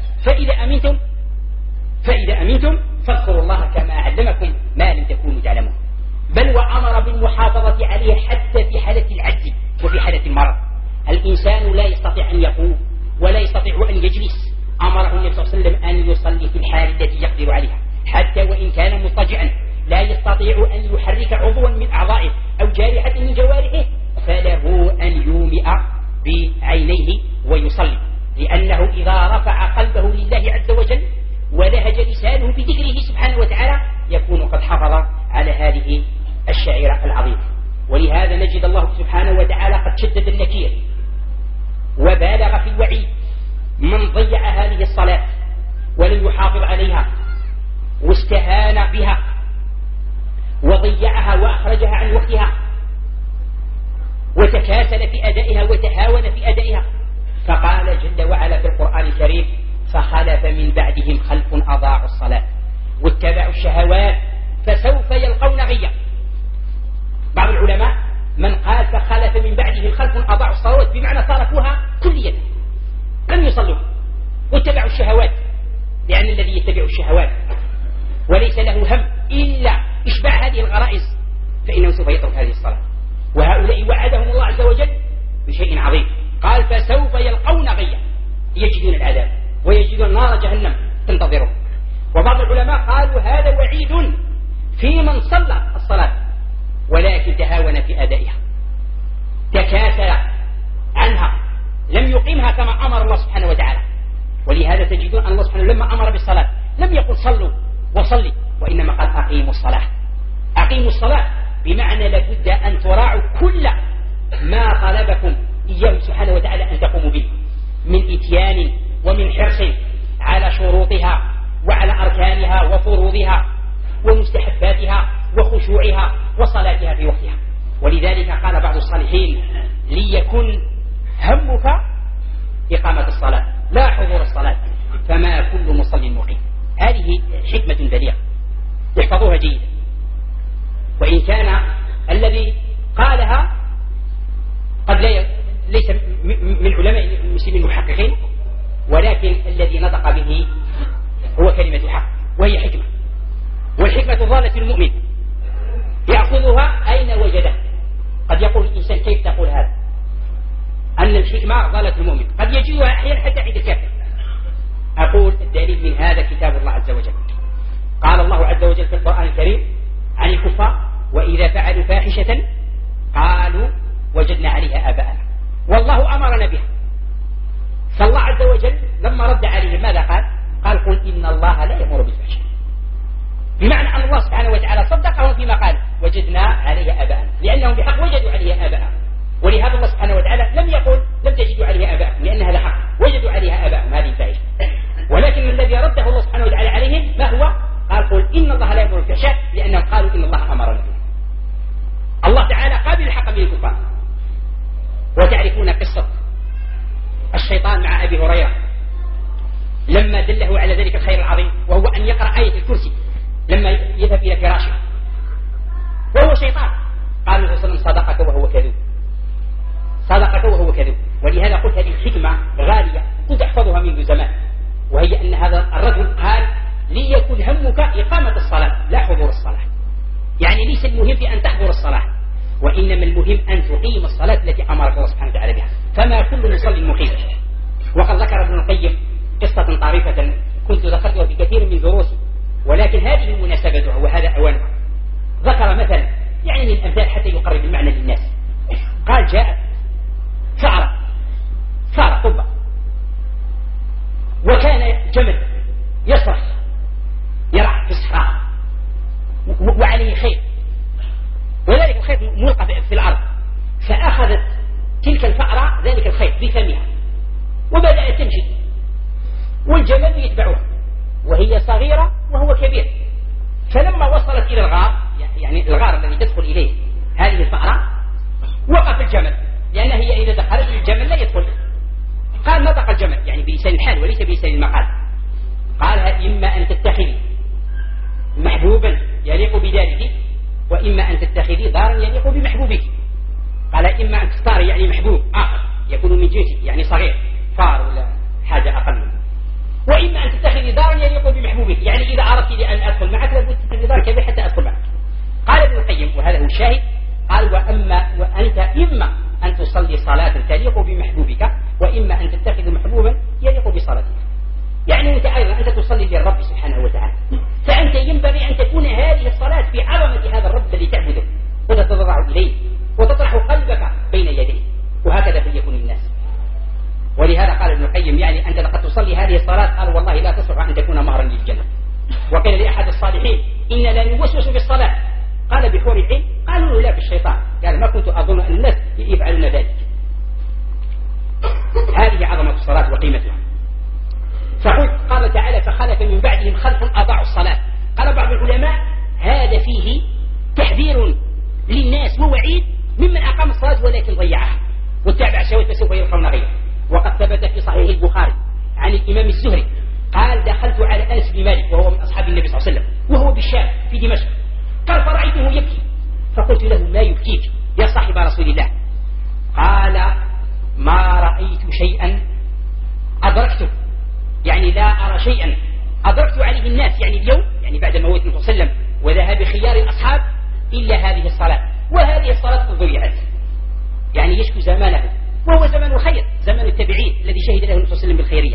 [SPEAKER 2] فإذا أمنتم فاذكروا الله كما علمكم ما لم تكونوا تعلمون. بل وأمر بالمحافظة عليه حتى في حالة العجز وفي حالة المرض. الإنسان لا يستطيع أن يقوم ولا يستطيع أن يجلس، أمره النبي صلى الله عليه وسلم أن يصلي في الحال التي يقدر عليها حتى وإن كان مضطجعا لا يستطيع أن يحرك عضوا من أعضائه أو جارحة من جوارحه فله أن يومئ بعينيه ويصلي، لأنه إذا رفع قلبه لله عز وجل ولهج لسانه بذكره سبحانه وتعالى يكون قد حافظ على هذه الشعيرة العظيمة. ولهذا نجد الله سبحانه وتعالى قد شدد النكير وبالغ في الوعيد من ضيع هذه الصلاة ولم يحافظ عليها واستهان بها وضيعها وأخرجها عن وقتها وتكاسل في أدائها وتهاون في أدائها. فقال جل وعلا في القرآن الكريم فخلف من بعدهم خلف أضاعوا الصلاة واتبعوا الشهوات فسوف يلقون غيا. بعض العلماء من قال فخلف من بعدهم خلف أضاعوا الصلوات بمعنى تركوها كلية لم يصلوا واتبعوا الشهوات، لأن الذي يتبع الشهوات وليس له هم إلا إشباع هذه الغرائز فإنه سوف يترك هذه الصلاة. وهؤلاء وعدهم الله عز وجل بشيء عظيم، قال فسوف يلقون غيا، يجدون العذاب ويجدون نار جهنم تنتظرهم. وبعض العلماء قالوا هذا وعيد في من صلى الصلاة ولكن تهاون في أدائها، تكاسل عنها، لم يقيمها كما أمر الله سبحانه وتعالى. ولهذا تجدون أن الله سبحانه لما أمر بالصلاة لم يقل صلوا وصلي، وإنما قال أقيموا الصلاة. أقيموا الصلاة بمعنى لابد أن تراعوا كل ما طلبكم إياه سبحانه وتعالى أن تقوموا به من إتيان ومن حرص على شروطها وعلى أركانها وفروضها ومستحباتها وخشوعها وصلاتها في وقتها. ولذلك قال بعض الصالحين ليكن همك إقامة الصلاة لا حضور الصلاة، فما كل مصل مقيم. هذه حكمة بليغة احفظوها جيدا. وإن كان الذي قالها قد ليس من علماء المسلمين المحققين، ولكن الذي نطق به هو كلمة حق وهي حكمة، والحكمة ضالة المؤمن يأخذها أين وجده. قد يقول الإنسان كيف تقول هذا؟ أن الحكمة ضالة المؤمن قد يجدها أحيانا حتى عند الكافر. أقول الدليل من هذا كتاب الله عز وجل. قال الله عز وجل في القرآن الكريم عن الكفار وإذا فعلوا فاحشة قالوا وجدنا عليها آباءنا، والله أمرنا بها. فالله عز وجل لما رد عليهم ماذا قال؟ قال قل إن الله لا يأمر بالفحشاء، بمعنى أن الله سبحانه وتعالى صدقهم فيما قال وجدنا عليها آباءنا، لأنهم بحق وجدوا عليها آباءهم. ولهذا الله سبحانه وتعالى لم يقل لم تجدوا عليها آباءكم، لأن هذا حق، وجدوا عليها آباءهم هذه الفاحشة. ولكن الذي رده الله سبحانه وتعالى عليهم ما هو؟ قال قل إن الله لا يأمر بالفحشاء، لأنهم قالوا إن الله أمرنا به. الله تعالى قابل الحق من الكفار. وتعرفون قصة الشيطان مع أبي هريرة لما دله على ذلك الخير العظيم، وهو أن يقرأ آية الكرسي لما يذهب إلى فراشه، وهو شيطان. قال النبي صلى الله عليه وسلم صدقك وهو كذوب، صدقك وهو كذوب. ولهذا قلت هذه الحكمة غالية كنت أحفظها منذ زمان، وهي أن هذا الرجل قال ليكن همك إقامة الصلاة لا حضور الصلاة. يعني ليس المهم في أن تحضر الصلاة، وإنما المهم أن تقيم الصلاة التي أمرك الله سبحانه وتعالى بها، فما كل مصلي مقيم. وقد ذكر ابن القيم قصة طريفة كنت ذكرتها في كثير من دروسي، ولكن هذه مناسبتها وهذا أوانها. ذكر مثلا يعني من الأمثال حتى يقرب المعنى للناس. قال جاءت ثارة قبة، وكان جمل يصرخ يرعى في الصحراء وعليه خيط، وذلك الخيط ملقى في الأرض. فأخذت تلك الفأرة ذلك الخيط بفمها وبدأت تمشي، والجمل يتبعها وهي صغيرة وهو كبير. فلما وصلت إلى الغار، يعني الغار الذي تدخل إليه هذه الفأرة، وقف الجمل، لأن هي إذا دخلت الجمل لا يدخل. قال نطق الجمل يعني بلسان الحال وليس بلسان المقال، قالها إما أن تتخذي محبوبا يليق بدارك، وإما أن تتخذي دارا يليق بمحبوبك. قال إما أن تختاري يعني محبوب آخر يكون من جنسك يعني صغير فار ولا حاجة أقل منه، وإما أن تتخذي دارا يليق بمحبوبك، يعني إذا أردت لأن أدخل معك لابد تتخذي دار كذا حتى أدخل معك. قال ابن القيم وهذا هو الشاهد، قال وأنت إما أن تصلي صلاة تليق بمحبوبك، وإما أن تتخذ محبوبا يليق بصلاتك. يعني أنت أيضا أنت تصلي للرب سبحانه وتعالى، فأنت ينبغي أن تكون هذه الصلاة في عظمة هذا الرب الذي تعبده وتتضرع إليه وتطرح قلبك بين يديه، وهكذا فليكن الناس. ولهذا قال ابن القيم يعني أنت لقد تصلي هذه الصلاة، قال والله لا تصلح أن تكون مهرا للجنة. وقيل لأحد الصالحين إن لا نوسوس في الصلاة، قال بحور العين، قالوا له لا بالشيطان، قال ما كنت أظن أن الناس يفعلون ذلك. هذه عظمة الصلاة وقيمتها. قال تعالى فخلف من بعدهم خلف أضاعوا الصلاة. قال بعض العلماء هذا فيه تحذير للناس ووعيد ممن أقام الصلاة ولكن ضيعها واتبع الشهوات فسوف يلقون غيره. وقد ثبت في صحيح البخاري عن الإمام الزهري قال دخلت على أنس بن مالك وهو من أصحاب النبي صلى الله عليه وسلم وهو بالشام في دمشق، قال فرأيته يبكي فقلت له ما يبكيك يا صاحب رسول الله؟ قال ما رأيت شيئا أدركته، يعني لا أرى شيئا أدركت عليه الناس يعني اليوم، يعني بعد موت النبي صلى الله عليه وسلم وذهاب خيار الأصحاب إلا هذه الصلاة، وهذه الصلاة قد ضيعت. يعني يشكو زمانه، وهو زمن الخير، زمن التابعين الذي شهد له النبي صلى الله عليه وسلم بالخيرية.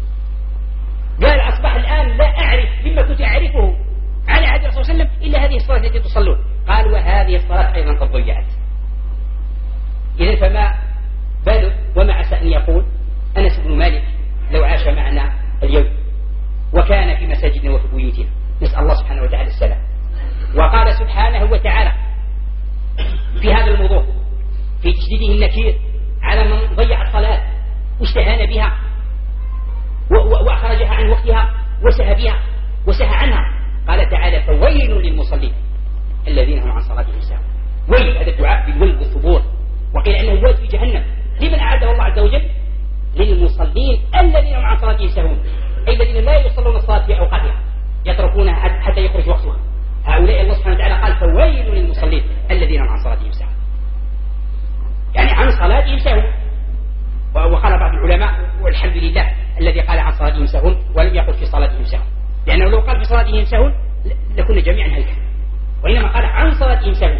[SPEAKER 2] قال أصبح الآن لا أعرف مما كنت أعرفه على عهد الرسول صلى الله عليه وسلم إلا هذه الصلاة التي تصلون. قال وهذه الصلاة أيضا قد ضيعت. إذن فما باله وما عسى أن يقول أنس بن مالك لو عاش معنا اليوم وكان في مساجدنا وفي بيوتنا، نسأل الله سبحانه وتعالى السلام. وقال سبحانه وتعالى في هذا الموضوع في تشديده النكير على من ضيع الصلاة واستهان بها وأخرجها عن وقتها وسهى بها وسهى عنها. قال تعالى فويل للمصلين الذين هم عن صلاتهم ساهون. ويل، هذا الدعاء بالويل والثبور، وقيل انه ويل في جهنم. لمن اعده الله عز وجل؟ للمصلين الذين هم عن صلاتهم ساهون، اي الذين لا يصلون الصلاه في اوقاتها، يتركونها حتى يخرج وقتها. هؤلاء الله سبحانه وتعالى قال فويل للمصلين الذين هم عن صلاتهم ساهون، يعني عن صلاتهم ساهون. وقال بعض العلماء والحمد لله الذي قال عن صلاتهم ساهون ولم يقل في صلاتهم ساهون، لانه لو قال في صلاتهم ساهون لكنا جميعا هلكا، وإنما قال عن صلاتهم ساهون.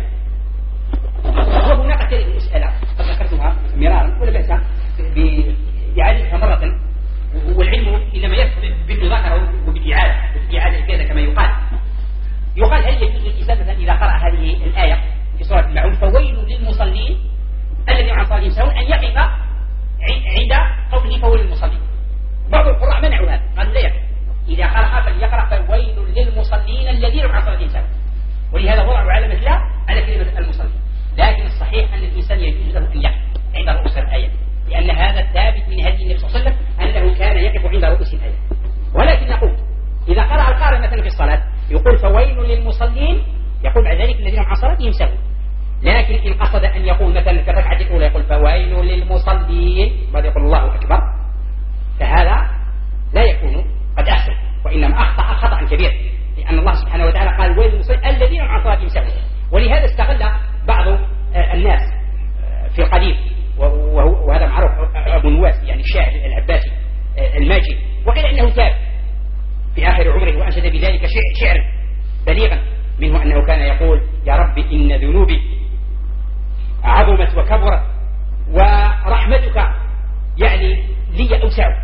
[SPEAKER 2] وهنا قد تلك المسألة قد ذكرتها مرارا ولا بأس بإعادتها مرة، والعلم إنما يكفي بالمذاكرة وبالإعادة كذا كما يقال هل يجوز الإنسان مثلا إذا قرأ هذه الآية في سورة المعون فويل للمصلين الذين عن صلاتهم ساهون أن يقف عند قوله فويل للمصلين؟ بعض القراء منعوا هذا، قالوا لا يقف، إذا قرأ فليقرأ فويل للمصلين الذين عن صلاتهم ساهون، ولهذا وضعوا علامة لا على كلمة المصلين. لكن الصحيح أن الإنسان يجوز له أن يقف عند رؤوس الآية، لأن هذا ثابت من هدي النبي صلى الله عليه وسلم أنه كان يقف عند رؤوس الآية. ولكن نقول إذا قرأ القارئ مثلا في الصلاة يقول فويل للمصلين، يقول بعد ذلك الذين عن صلاتهم ساهون. لكن إن قصد أن يقول مثلا في الركعة الأولى يقول فويل للمصلين بعد يقول الله أكبر، فهذا لا يكون قد أحسن، وإنما أخطأ خطأ كبير، لأن الله سبحانه وتعالى قال ويل للمصلين الذين عن صلاتهم ساهون. ولهذا استغل بعض الناس في القديم، وهذا معروف أبو نواس يعني الشاعر العباسي الماجي، وقيل أنه تاب في آخر عمره وأنشد بذلك شعر بليغا منه، أنه كان يقول يا رب إن ذنوبي عظمت وكبرت ورحمتك يعني لي أوسع،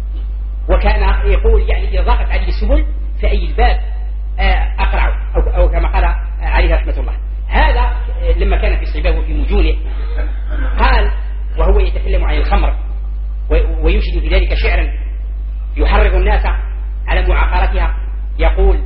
[SPEAKER 2] وكان يقول يعني إذا ضاقت علي السبل فأي الباب أقرع، أو كما قال عليه رحمة الله. هذا لما كان في صباه وفي مجونه قال وهو يتكلم عن الخمر وينشد في ذلك شعرا يحرض الناس على معاقرتها، يقول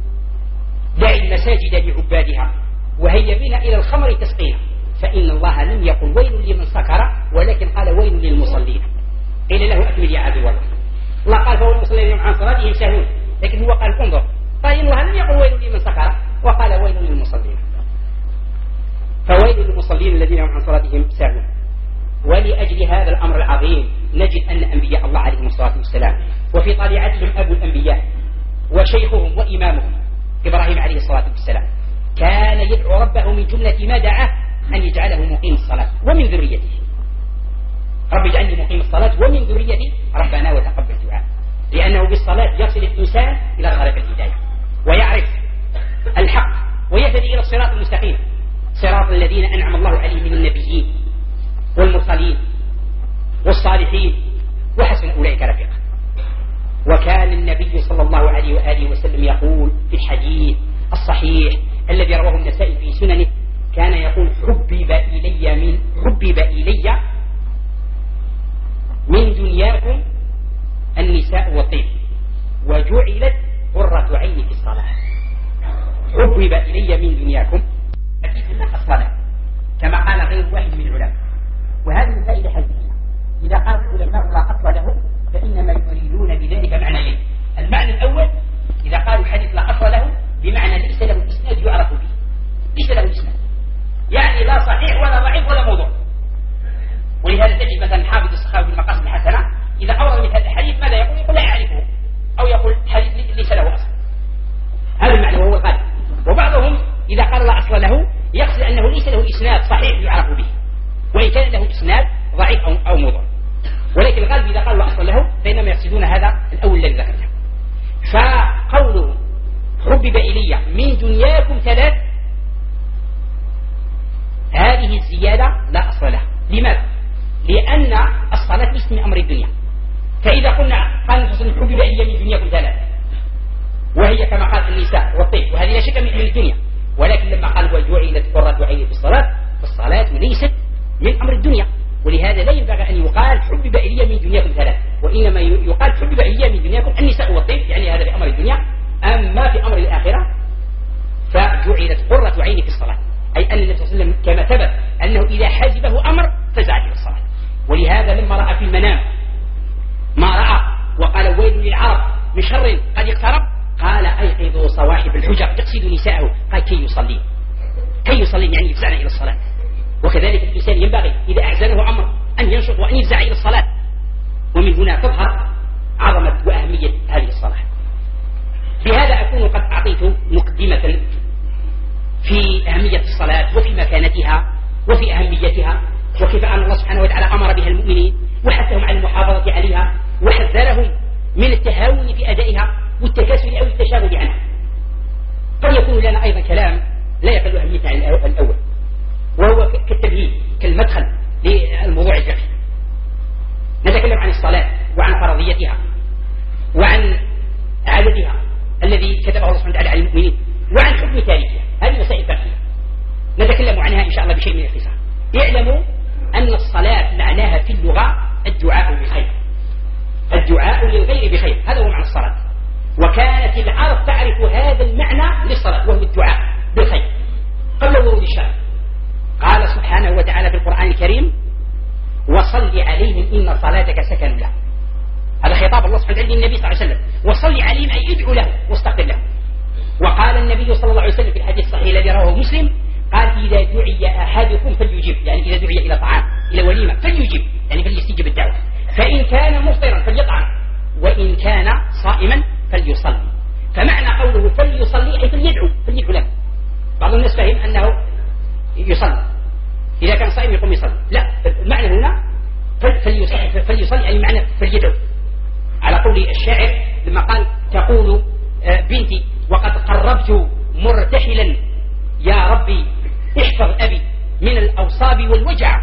[SPEAKER 2] دع المساجد لعبادها وهيا بنا إلى الخمر تسقينا، فإن الله لم يقل ويل لمن سكر ولكن قال ويل للمصلين. قيل له أكمل يا عدو الله قال فهو المصلين عن صلاتهم ساهون، لكن هو قال انظر قال إن الله لم يقل ويل لمن سكر وقال ويل للمصلين، فويل للمصلين الذين هم عن صلاتهم ساهون. ولأجل هذا الأمر العظيم نجد أن أنبياء الله عليهم الصلاة والسلام وفي طليعتهم أبو الأنبياء وشيخهم وإمامهم إبراهيم عليه الصلاة والسلام كان يدعو ربه من جملة ما دعاه أن يجعله مقيم الصلاة ومن ذريته، رب اجعلني مقيم الصلاة ومن ذريتي ربنا وتقبل دعاء، لأنه بالصلاة يصل الإنسان إلى طريق الهداية ويعرف الحق ويهتدي إلى الصراط المستقيم، صراط الذين أنعم الله عليهم من النبيين والمرسلين والصالحين وحسن أولئك رفيقا. وكان النبي صلى الله عليه وآله وسلم يقول في الحديث الصحيح الذي رواه النسائي في سننه، كان يقول حبب إلي من دنياكم النساء والطيب وجعلت قرة عيني في الصلاة. حبب إلي من دنياكم الصلاة كما قال غير واحد من العلماء. وهذه فائدة حديثية، إذا قال العلماء لا أصل له فإنما يريدون بذلك معنيين. المعنى الأول إذا قالوا الحديث لا أصل له بمعنى ليس له إسناد يعرف به، ليس له إسناد، يعني لا صحيح ولا ضعيف ولا موضوع. ولهذا تجد مثلا حافظ السخاوي في المقاصد الحسنة إذا أورد مثل هذا الحديث ماذا يقول؟ يقول لا يعرفه، أو يقول حديث ليس له أصل. هذا المعنى وهو الغالب. وبعضهم إذا قال لا أصل له يقصد أنه ليس له إسناد صحيح يعرف به، وإن كان له إسناد ضعيف أو موضوع. ولكن الغالب إذا قال لا أصل له فإنما يقصدون هذا الأول الذي ذكرته. فقوله حب حبب إلي من دنياكم 3، هذه الزيادة لا أصل لها. لماذا؟ لأن الصلاة ليست من أمر الدنيا. فإذا قلنا قال النبي صلى الله عليه وسلم حبب إلي من دنياكم 3، وهي كما قال النساء والطيب، وهذه لا شك من الدنيا، ولكن لما قال وجعلت قرة عيني في الصلاة، فالصلاة ليست من أمر الدنيا، ولهذا لا ينبغي أن يقال حبب إلي من دنياكم 3، وإنما يقال حبب إلي من دنياكم النساء والطيب، يعني هذا في أمر الدنيا. أما في أمر الآخرة فجعلت قرة عيني في الصلاة، أي أن النبي صلى الله عليه وسلم كما ثبت أنه إذا حزبه أمر فزع إلى الصلاة. ولهذا لما رأى في المنام ما رأى وقال ويل للعرب من شر قد اقترب، قال أيقظوا صواحب الحجر، يقصد نساءه، قال كي يصلي يعني يفزعن إلى الصلاة. وكذلك الإنسان ينبغي إذا أحزنه أمر أن ينشط وأن يفزع إلى الصلاة. ومن هنا تظهر عظمة وأهمية هذه الصلاة. بهذا أكون قد أعطيت مقدمة في أهمية الصلاة وفي مكانتها وفي أهميتها، وكيف أن الله سبحانه وتعالى أمر بها المؤمنين وحثهم على المحافظة عليها، وحذرهم من التهاون في أدائها والتكاسل أو التشاغل عنها. قد يكون لنا أيضا كلام لا يقل أهمية عن الأول، وهو كالتمهيد كالمدخل للموضوع الفقهي. نتكلم عن الصلاة وعن فرضيتها وعن عددها الذي كتبه الله سبحانه وتعالى على المؤمنين، وعن حكم تاريخها. هذه مسائل فقهية نتكلم عنها إن شاء الله بشيء من الاختصار. اعلموا أن الصلاة معناها في اللغة الدعاء بالخير، الدعاء للغير بخير، هذا هو معنى الصلاة. وكانت العرب تعرف هذا المعنى للصلاة، وهو الدعاء بالخير قبل ورود الشرع. قال سبحانه وتعالى في القرآن الكريم وصل عليهم إن صلاتك سكن له. هذا خطاب الله سبحانه وتعالى للنبي صلى الله عليه وسلم، وصل عليهم أي ادعو له واستغفر له. وقال النبي صلى الله عليه وسلم في الحديث الصحيح الذي رواه مسلم، قال إذا دعي أحدكم فليجيب، يعني إذا دعي إلى طعام إلى وليمة فليجيب، يعني فليستجب الدعوة. فإن كان مفطرا فليطعم، وإن كان صائما فليصلي. فمعنى قوله فليصلي أي فليدعو له. بعض الناس فهم أنه يصلي، إذا كان صائم يقوم يصلي، لا، المعنى هنا فليصلي أي معنى فليدعو، على قول الشاعر لما قال تقول بنتي وقد قربت مرتحلا يا ربي احفظ أبي من الأوصاب والوجع،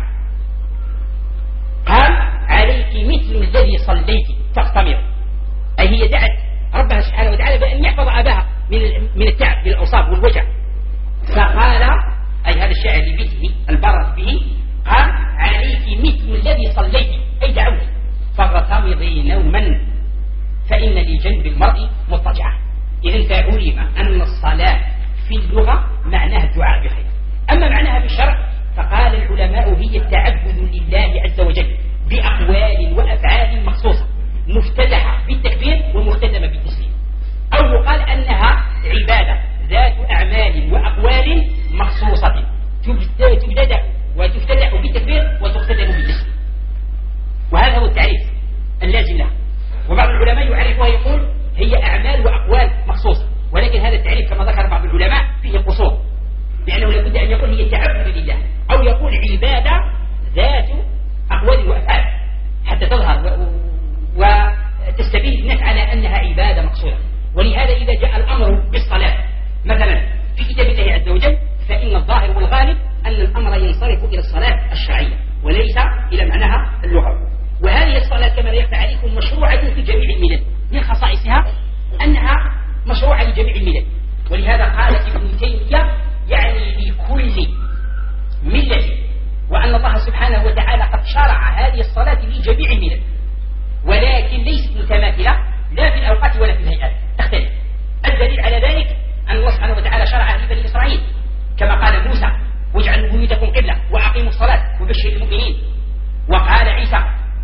[SPEAKER 2] قال عليك مثل الذي صليت تختمر، أي هي دعت ربها سبحانه وتعالى بأن يحفظ أباها من التعب من الأوصاب والوجع. فقال أي هذا الشاعر لبنته البرد به، قال عليك مثل الذي صليت أي دعوت فاغتمضي نوما فإن لجنب المرء مضطجعا. إذن فعلم أن الصلاة في اللغة معناها الدعاء بخير. أما معناها في الشرع فقال العلماء هي التعبد لله عز وجل بأقوال وأفعال مخصوصة مفتتحة بالتكبير ومختتمة بالتسليم، أو يقال أنها عبادة ذات أعمال وأقوال مخصوصة تبتدأ وتفتتح بالتكبير وتختتم بالتسليم. وهذا هو التعريف اللازم لها. وبعض العلماء يعرفها يقول هي أعمال وأقوال مخصوصة، ولكن هذا التعريف كما ذكر بعض العلماء فيه قصور، لأنه لابد أن يقول هي تعبد لله، أو يقول عبادة ذات أقوال وأفعال حتى تظهر وتستفيد الناس على أنها عبادة مقصودة. ولهذا إذا جاء الأمر بالصلاة مثلا في كتاب الله عز وجل فإن الظاهر والغالب أن الأمر ينصرف إلى الصلاة الشرعية وليس إلى معناها اللغوي. وهذه الصلاة كما يخفى عليكم مشروعة في جميع الملل، من خصائصها أنها مشروعة لجميع الملل. ولهذا قال ابن تيمية يعني لكل ملة، وأن الله سبحانه وتعالى قد شرع هذه الصلاة لجميع الملل، ولكن ليست متماثلة لا في الأوقات ولا في الهيئات، تختلف. الدليل على ذلك أن الله سبحانه وتعالى شرع لبني إسرائيل كما قال موسى واجعلوا بيوتكم قبلة وأقيموا الصلاة وبشر المؤمنين. وقال عيسى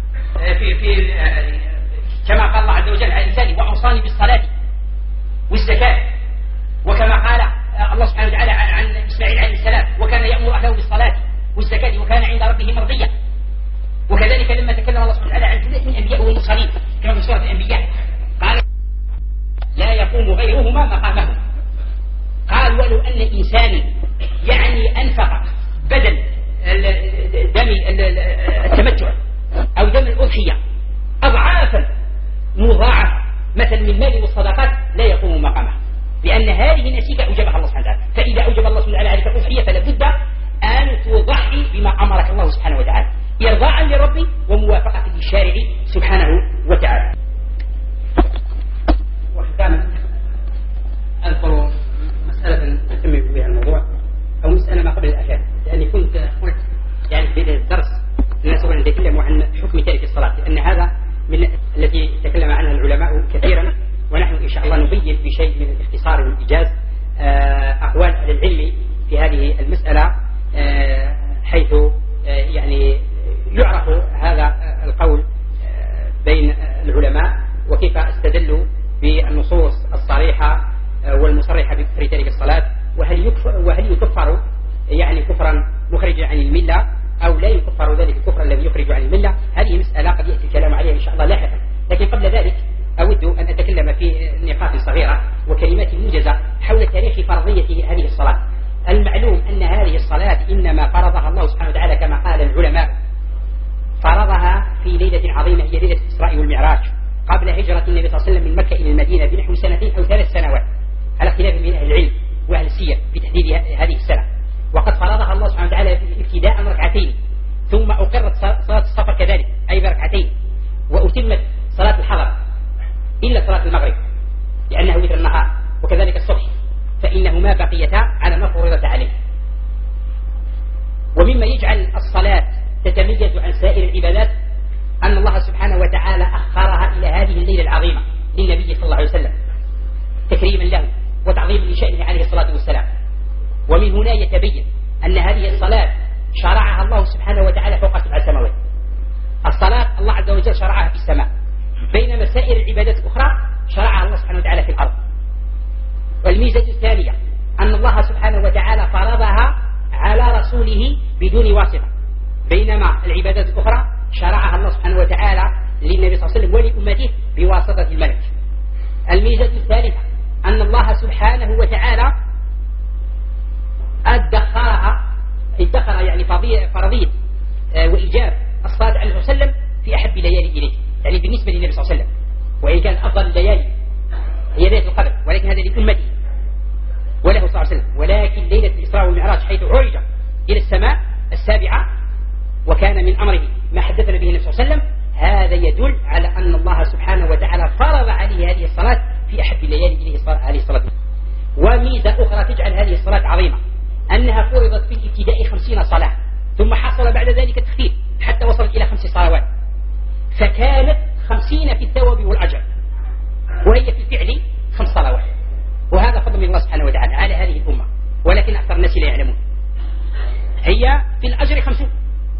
[SPEAKER 2] كما قال الله عز وجل على لسانه وأوصاني بالصلاة والزكاة. وكما قال الله سبحانه وتعالى عن إسماعيل عليه السلام وكان يأمر أهله بالصلاة والزكاة وكان عند ربه مرضيا. وكذلك لما تكلم الله سبحانه وتعالى عن جملة من الأنبياء والمرسلين كما في سورة الأنبياء قال لا يقوم غيرهما مقامهما. قال ولو أن إنسانا يعني أنفق بدل دم التمتع أو دم الأضحية أضعافا مضاعفة مثل من مال والصدقات لا يقوم مقامه. لأن هذه نسيكة أوجبها الله سبحانه وتعالى. فإذا أوجب الله سبحانه وتعالى عليك الأضحية فلا بد أن تضحي بما أمرك الله سبحانه وتعالى إرضاء لربي وموافقة للشارع سبحانه وتعالى. وختاما أذكر مسألة أتمم بها الموضوع أو مسألة ما قبل الأخير، لأني كنت قلت يعني في بداية الدرس أن سوف نتكلم عن حكم تارك الصلاة، لأن هذا من التي تكلم عنها العلماء كثيرا، ونحن إن شاء الله نبين بشيء من الاختصار والإيجاز أقوال أهل العلم في هذه المسألة، حيث يعني يعرف هذا القول بين العلماء وكيف استدلوا بالنصوص الصريحة والمصرحة بكفر تارك الصلاة، وهل يكفر يعني كفرا مخرجا عن الملة أو لا يكفر ذلك الكفر الذي يخرج عن الملة. هذه مسألة قد يأتي الكلام عليها إن شاء الله لاحقا، لكن قبل ذلك أود أن أتكلم في نقاط صغيرة وكلمات موجزة حول تاريخ فرضية هذه الصلاة. المعلوم أن هذه الصلاة إنما فرضها الله سبحانه وتعالى كما قال العلماء، فرضها في ليلة عظيمة هي ليلة الإسراء والمعراج، قبل هجرة النبي صلى الله عليه وسلم من مكة إلى المدينة بنحو 2 أو 3 سنوات، على خلاف من أهل العلم وأهل السير في تحديد هذه السنة. وقد فرضها الله سبحانه وتعالى ابتداء ركعتين، ثم أقرت صلاة السفر كذلك أي بركعتين، وأتمت صلاة الحضر إلا صلاة المغرب لأنها وتر النهار، وكذلك الصبح فإنهما بقيتا على ما فرضت عليه. ومما يجعل الصلاة تتميز عن سائر العبادات أن الله سبحانه وتعالى أخرها إلى هذه الليلة العظيمة للنبي صلى الله عليه وسلم تكريما له وتعظيما لشأنه عليه الصلاة والسلام. ومن هنا يتبين أن هذه الصلاة شرعها الله سبحانه وتعالى فوق 7 سماوات. الصلاة الله عز وجل شرعها في السماء، بينما سائر العبادات الأخرى شرعها الله سبحانه وتعالى في الأرض. والميزة الثانية أن الله سبحانه وتعالى فرضها على رسوله بدون واسطة، بينما العبادات الأخرى شرعها الله سبحانه وتعالى للنبي صلى الله عليه وسلم ولأمته بواسطة الملك. الميزة الثالثة أن الله سبحانه وتعالى ادخر يعني فرضية وإيجاب الصلاة عليه وسلم في أحب الليالي إليه، يعني بالنسبة للنبي صلى الله عليه وسلم، وإن كان أفضل الليالي هي ليلة القدر، ولكن هذا لأمته وله صلى الله عليه وسلم. ولكن ليلة الإسراء والمعراج حيث عرج إلى السماء السابعة وكان من أمره ما حدثنا به النبي صلى الله عليه وسلم، هذا يدل على أن الله سبحانه وتعالى فرض عليه هذه الصلاة في أحب الليالي إليه عليه الصلاة والسلام. وميزة أخرى تجعل هذه الصلاة عظيمة أنها فرضت في الابتداء 50 صلاة، ثم حصل بعد ذلك تخفيف حتى وصلت إلى 5 صلوات، فكانت 50 في الثواب والأجر، وهي في الفعل 5 صلوات. وهذا فضل من الله سبحانه وتعالى على هذه الأمة، ولكن أكثر الناس لا يعلمون. هي في الأجر 50،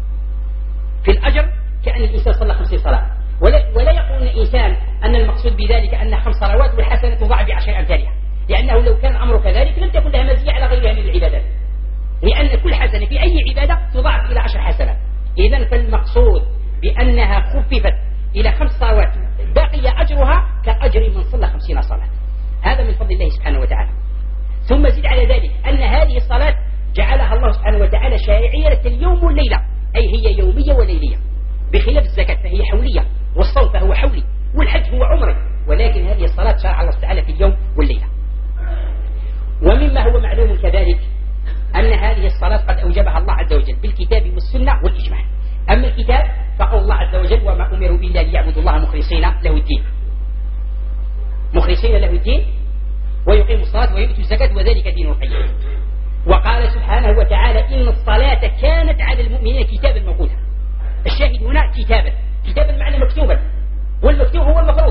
[SPEAKER 2] في الأجر كأن الإنسان صلى 50 صلاة، ولا يقول الإنسان أن المقصود بذلك أن 5 صلوات والحسنة تضاعف ب10 أمثالها، لأنه لو كان الأمر كذلك لم تكن لها مزية على غيرها من العبادات، لأن كل حسنة في أي عبادة تضاعف إلى 10 حسنات. إذن فالمقصود بأنها خففت إلى 5 صلوات بقي أجرها كأجر من صلى 50 صلاة. هذا من فضل الله سبحانه وتعالى. ثم زد على ذلك أن هذه الصلاة جعلها الله سبحانه وتعالى شرعية اليوم والليلة، أي هي يومية وليلية، بخلاف الزكاة فهي حولية، والصوم فهو حولي، والحج هو عمري، ولكن هذه الصلاة شرع الله تعالى في اليوم والليلة. ومما هو معلوم كذلك أن هذه الصلاة قد أوجبها الله عز وجل بالكتاب والسنة والإجماع. أما الكتاب فقول الله عز وجل وما أمروا إلا ليعبدوا الله مخلصين له الدين، مخلصين له الدين ويقيموا الصلاة ويؤتوا الزكاة وذلك دين القيم. وقال سبحانه وتعالى إن الصلاة كانت على المؤمنين كتابا موقوتا. الشاهد هنا كتابا معنى مكتوبا، والمكتوب هو المفروض،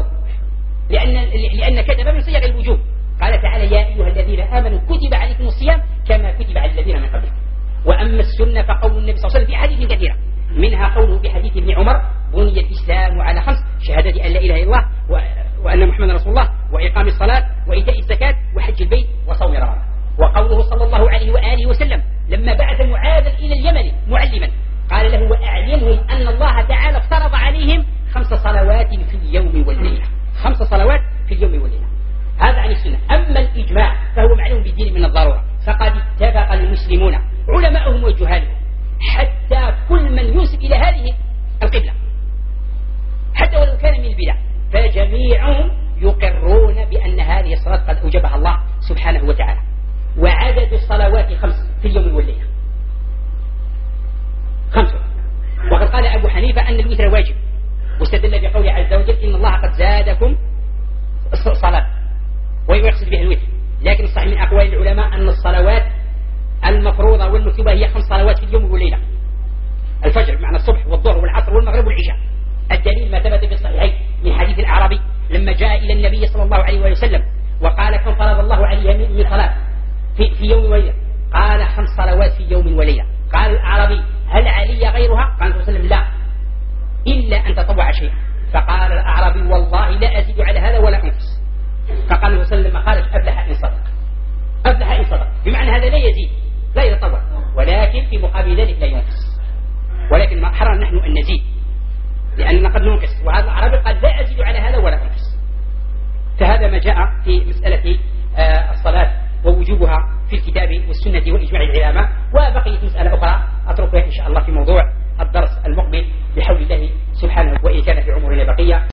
[SPEAKER 2] لأن كتب من صيغ الوجوب. قال تعالى يا أيها الذين آمنوا كتب عليكم الصيام كما كتب على الذين من قبلكم. وأما السنة فقول النبي صلى الله عليه وسلم في أحاديث كثيرة، منها قوله في حديث ابن عمر بني الإسلام على 5: شهادة أن لا إله إلا الله وأن محمد رسول الله، وإقام الصلاة، وإيتاء الزكاة، وحج البيت، وصوم رمضان. وقوله صلى الله عليه وآله وسلم لما بعث معاذا إلى اليمن معلما قال له وأعلمهم أن الله تعالى افترض عليهم 5 صلوات في اليوم والليلة، 5 صلوات في اليوم والليلة. هذا عن السنة. أما الإجماع فهو معلوم بالدين من الضرورة، فقد اتفق المسلمون علماءهم وجهالهم حتى كل من ينسب إلى هذه القبلة حتى ولو كان من البدع، فجميعهم يقرون بأن هذه الصلاة قد أوجبها الله سبحانه وتعالى. وعدد الصلوات 5 في اليوم والليلة 5. وقد قال أبو حنيفة أن الوتر واجب، واستدل بقوله عز وجل إن الله قد زادكم صلاة، ويقصد به الوتر. لكن الصحيح من أقوال العلماء أن الصلوات المفروضة والمكتوبة هي 5 صلوات في اليوم والليلة: الفجر بمعنى الصبح والظهر والعصر والمغرب والعشاء. الدليل ما ثبت في الصحيحين من حديث الأعرابي لما جاء إلى النبي صلى الله عليه وسلم وقال: كم فرض الله علي من صلاة في يوم وليلة؟ قال: 5 صلوات في يوم وليلة. قال الأعرابي: هل علي غيرها؟ قال صلى الله عليه وسلم: لا، إلا أن تطوع شيئا. فقال الأعرابي: والله لا أزيد على هذا ولا أنقص. فقال النبي صلى الله عليه وسلم: قالت أفلح إن صدق. أفلح إن صدق، بمعنى هذا لا يزيد لا يتطوع، ولكن في مقابل ذلك لا ينقص. ولكن ما حرم نحن أن نزيد، لأننا قد ننقص، وهذا الأعرابي قال: لا أزيد على هذا ولا أنقص. فهذا ما جاء في مسألة الصلاة ووجوبها في الكتاب والسنة وإجماع العلماء. وبقيت مسألة أخرى أتركها إن شاء الله في موضوع الدرس المقبل بحول الله سبحانه، وإن كان في عمرنا بقية.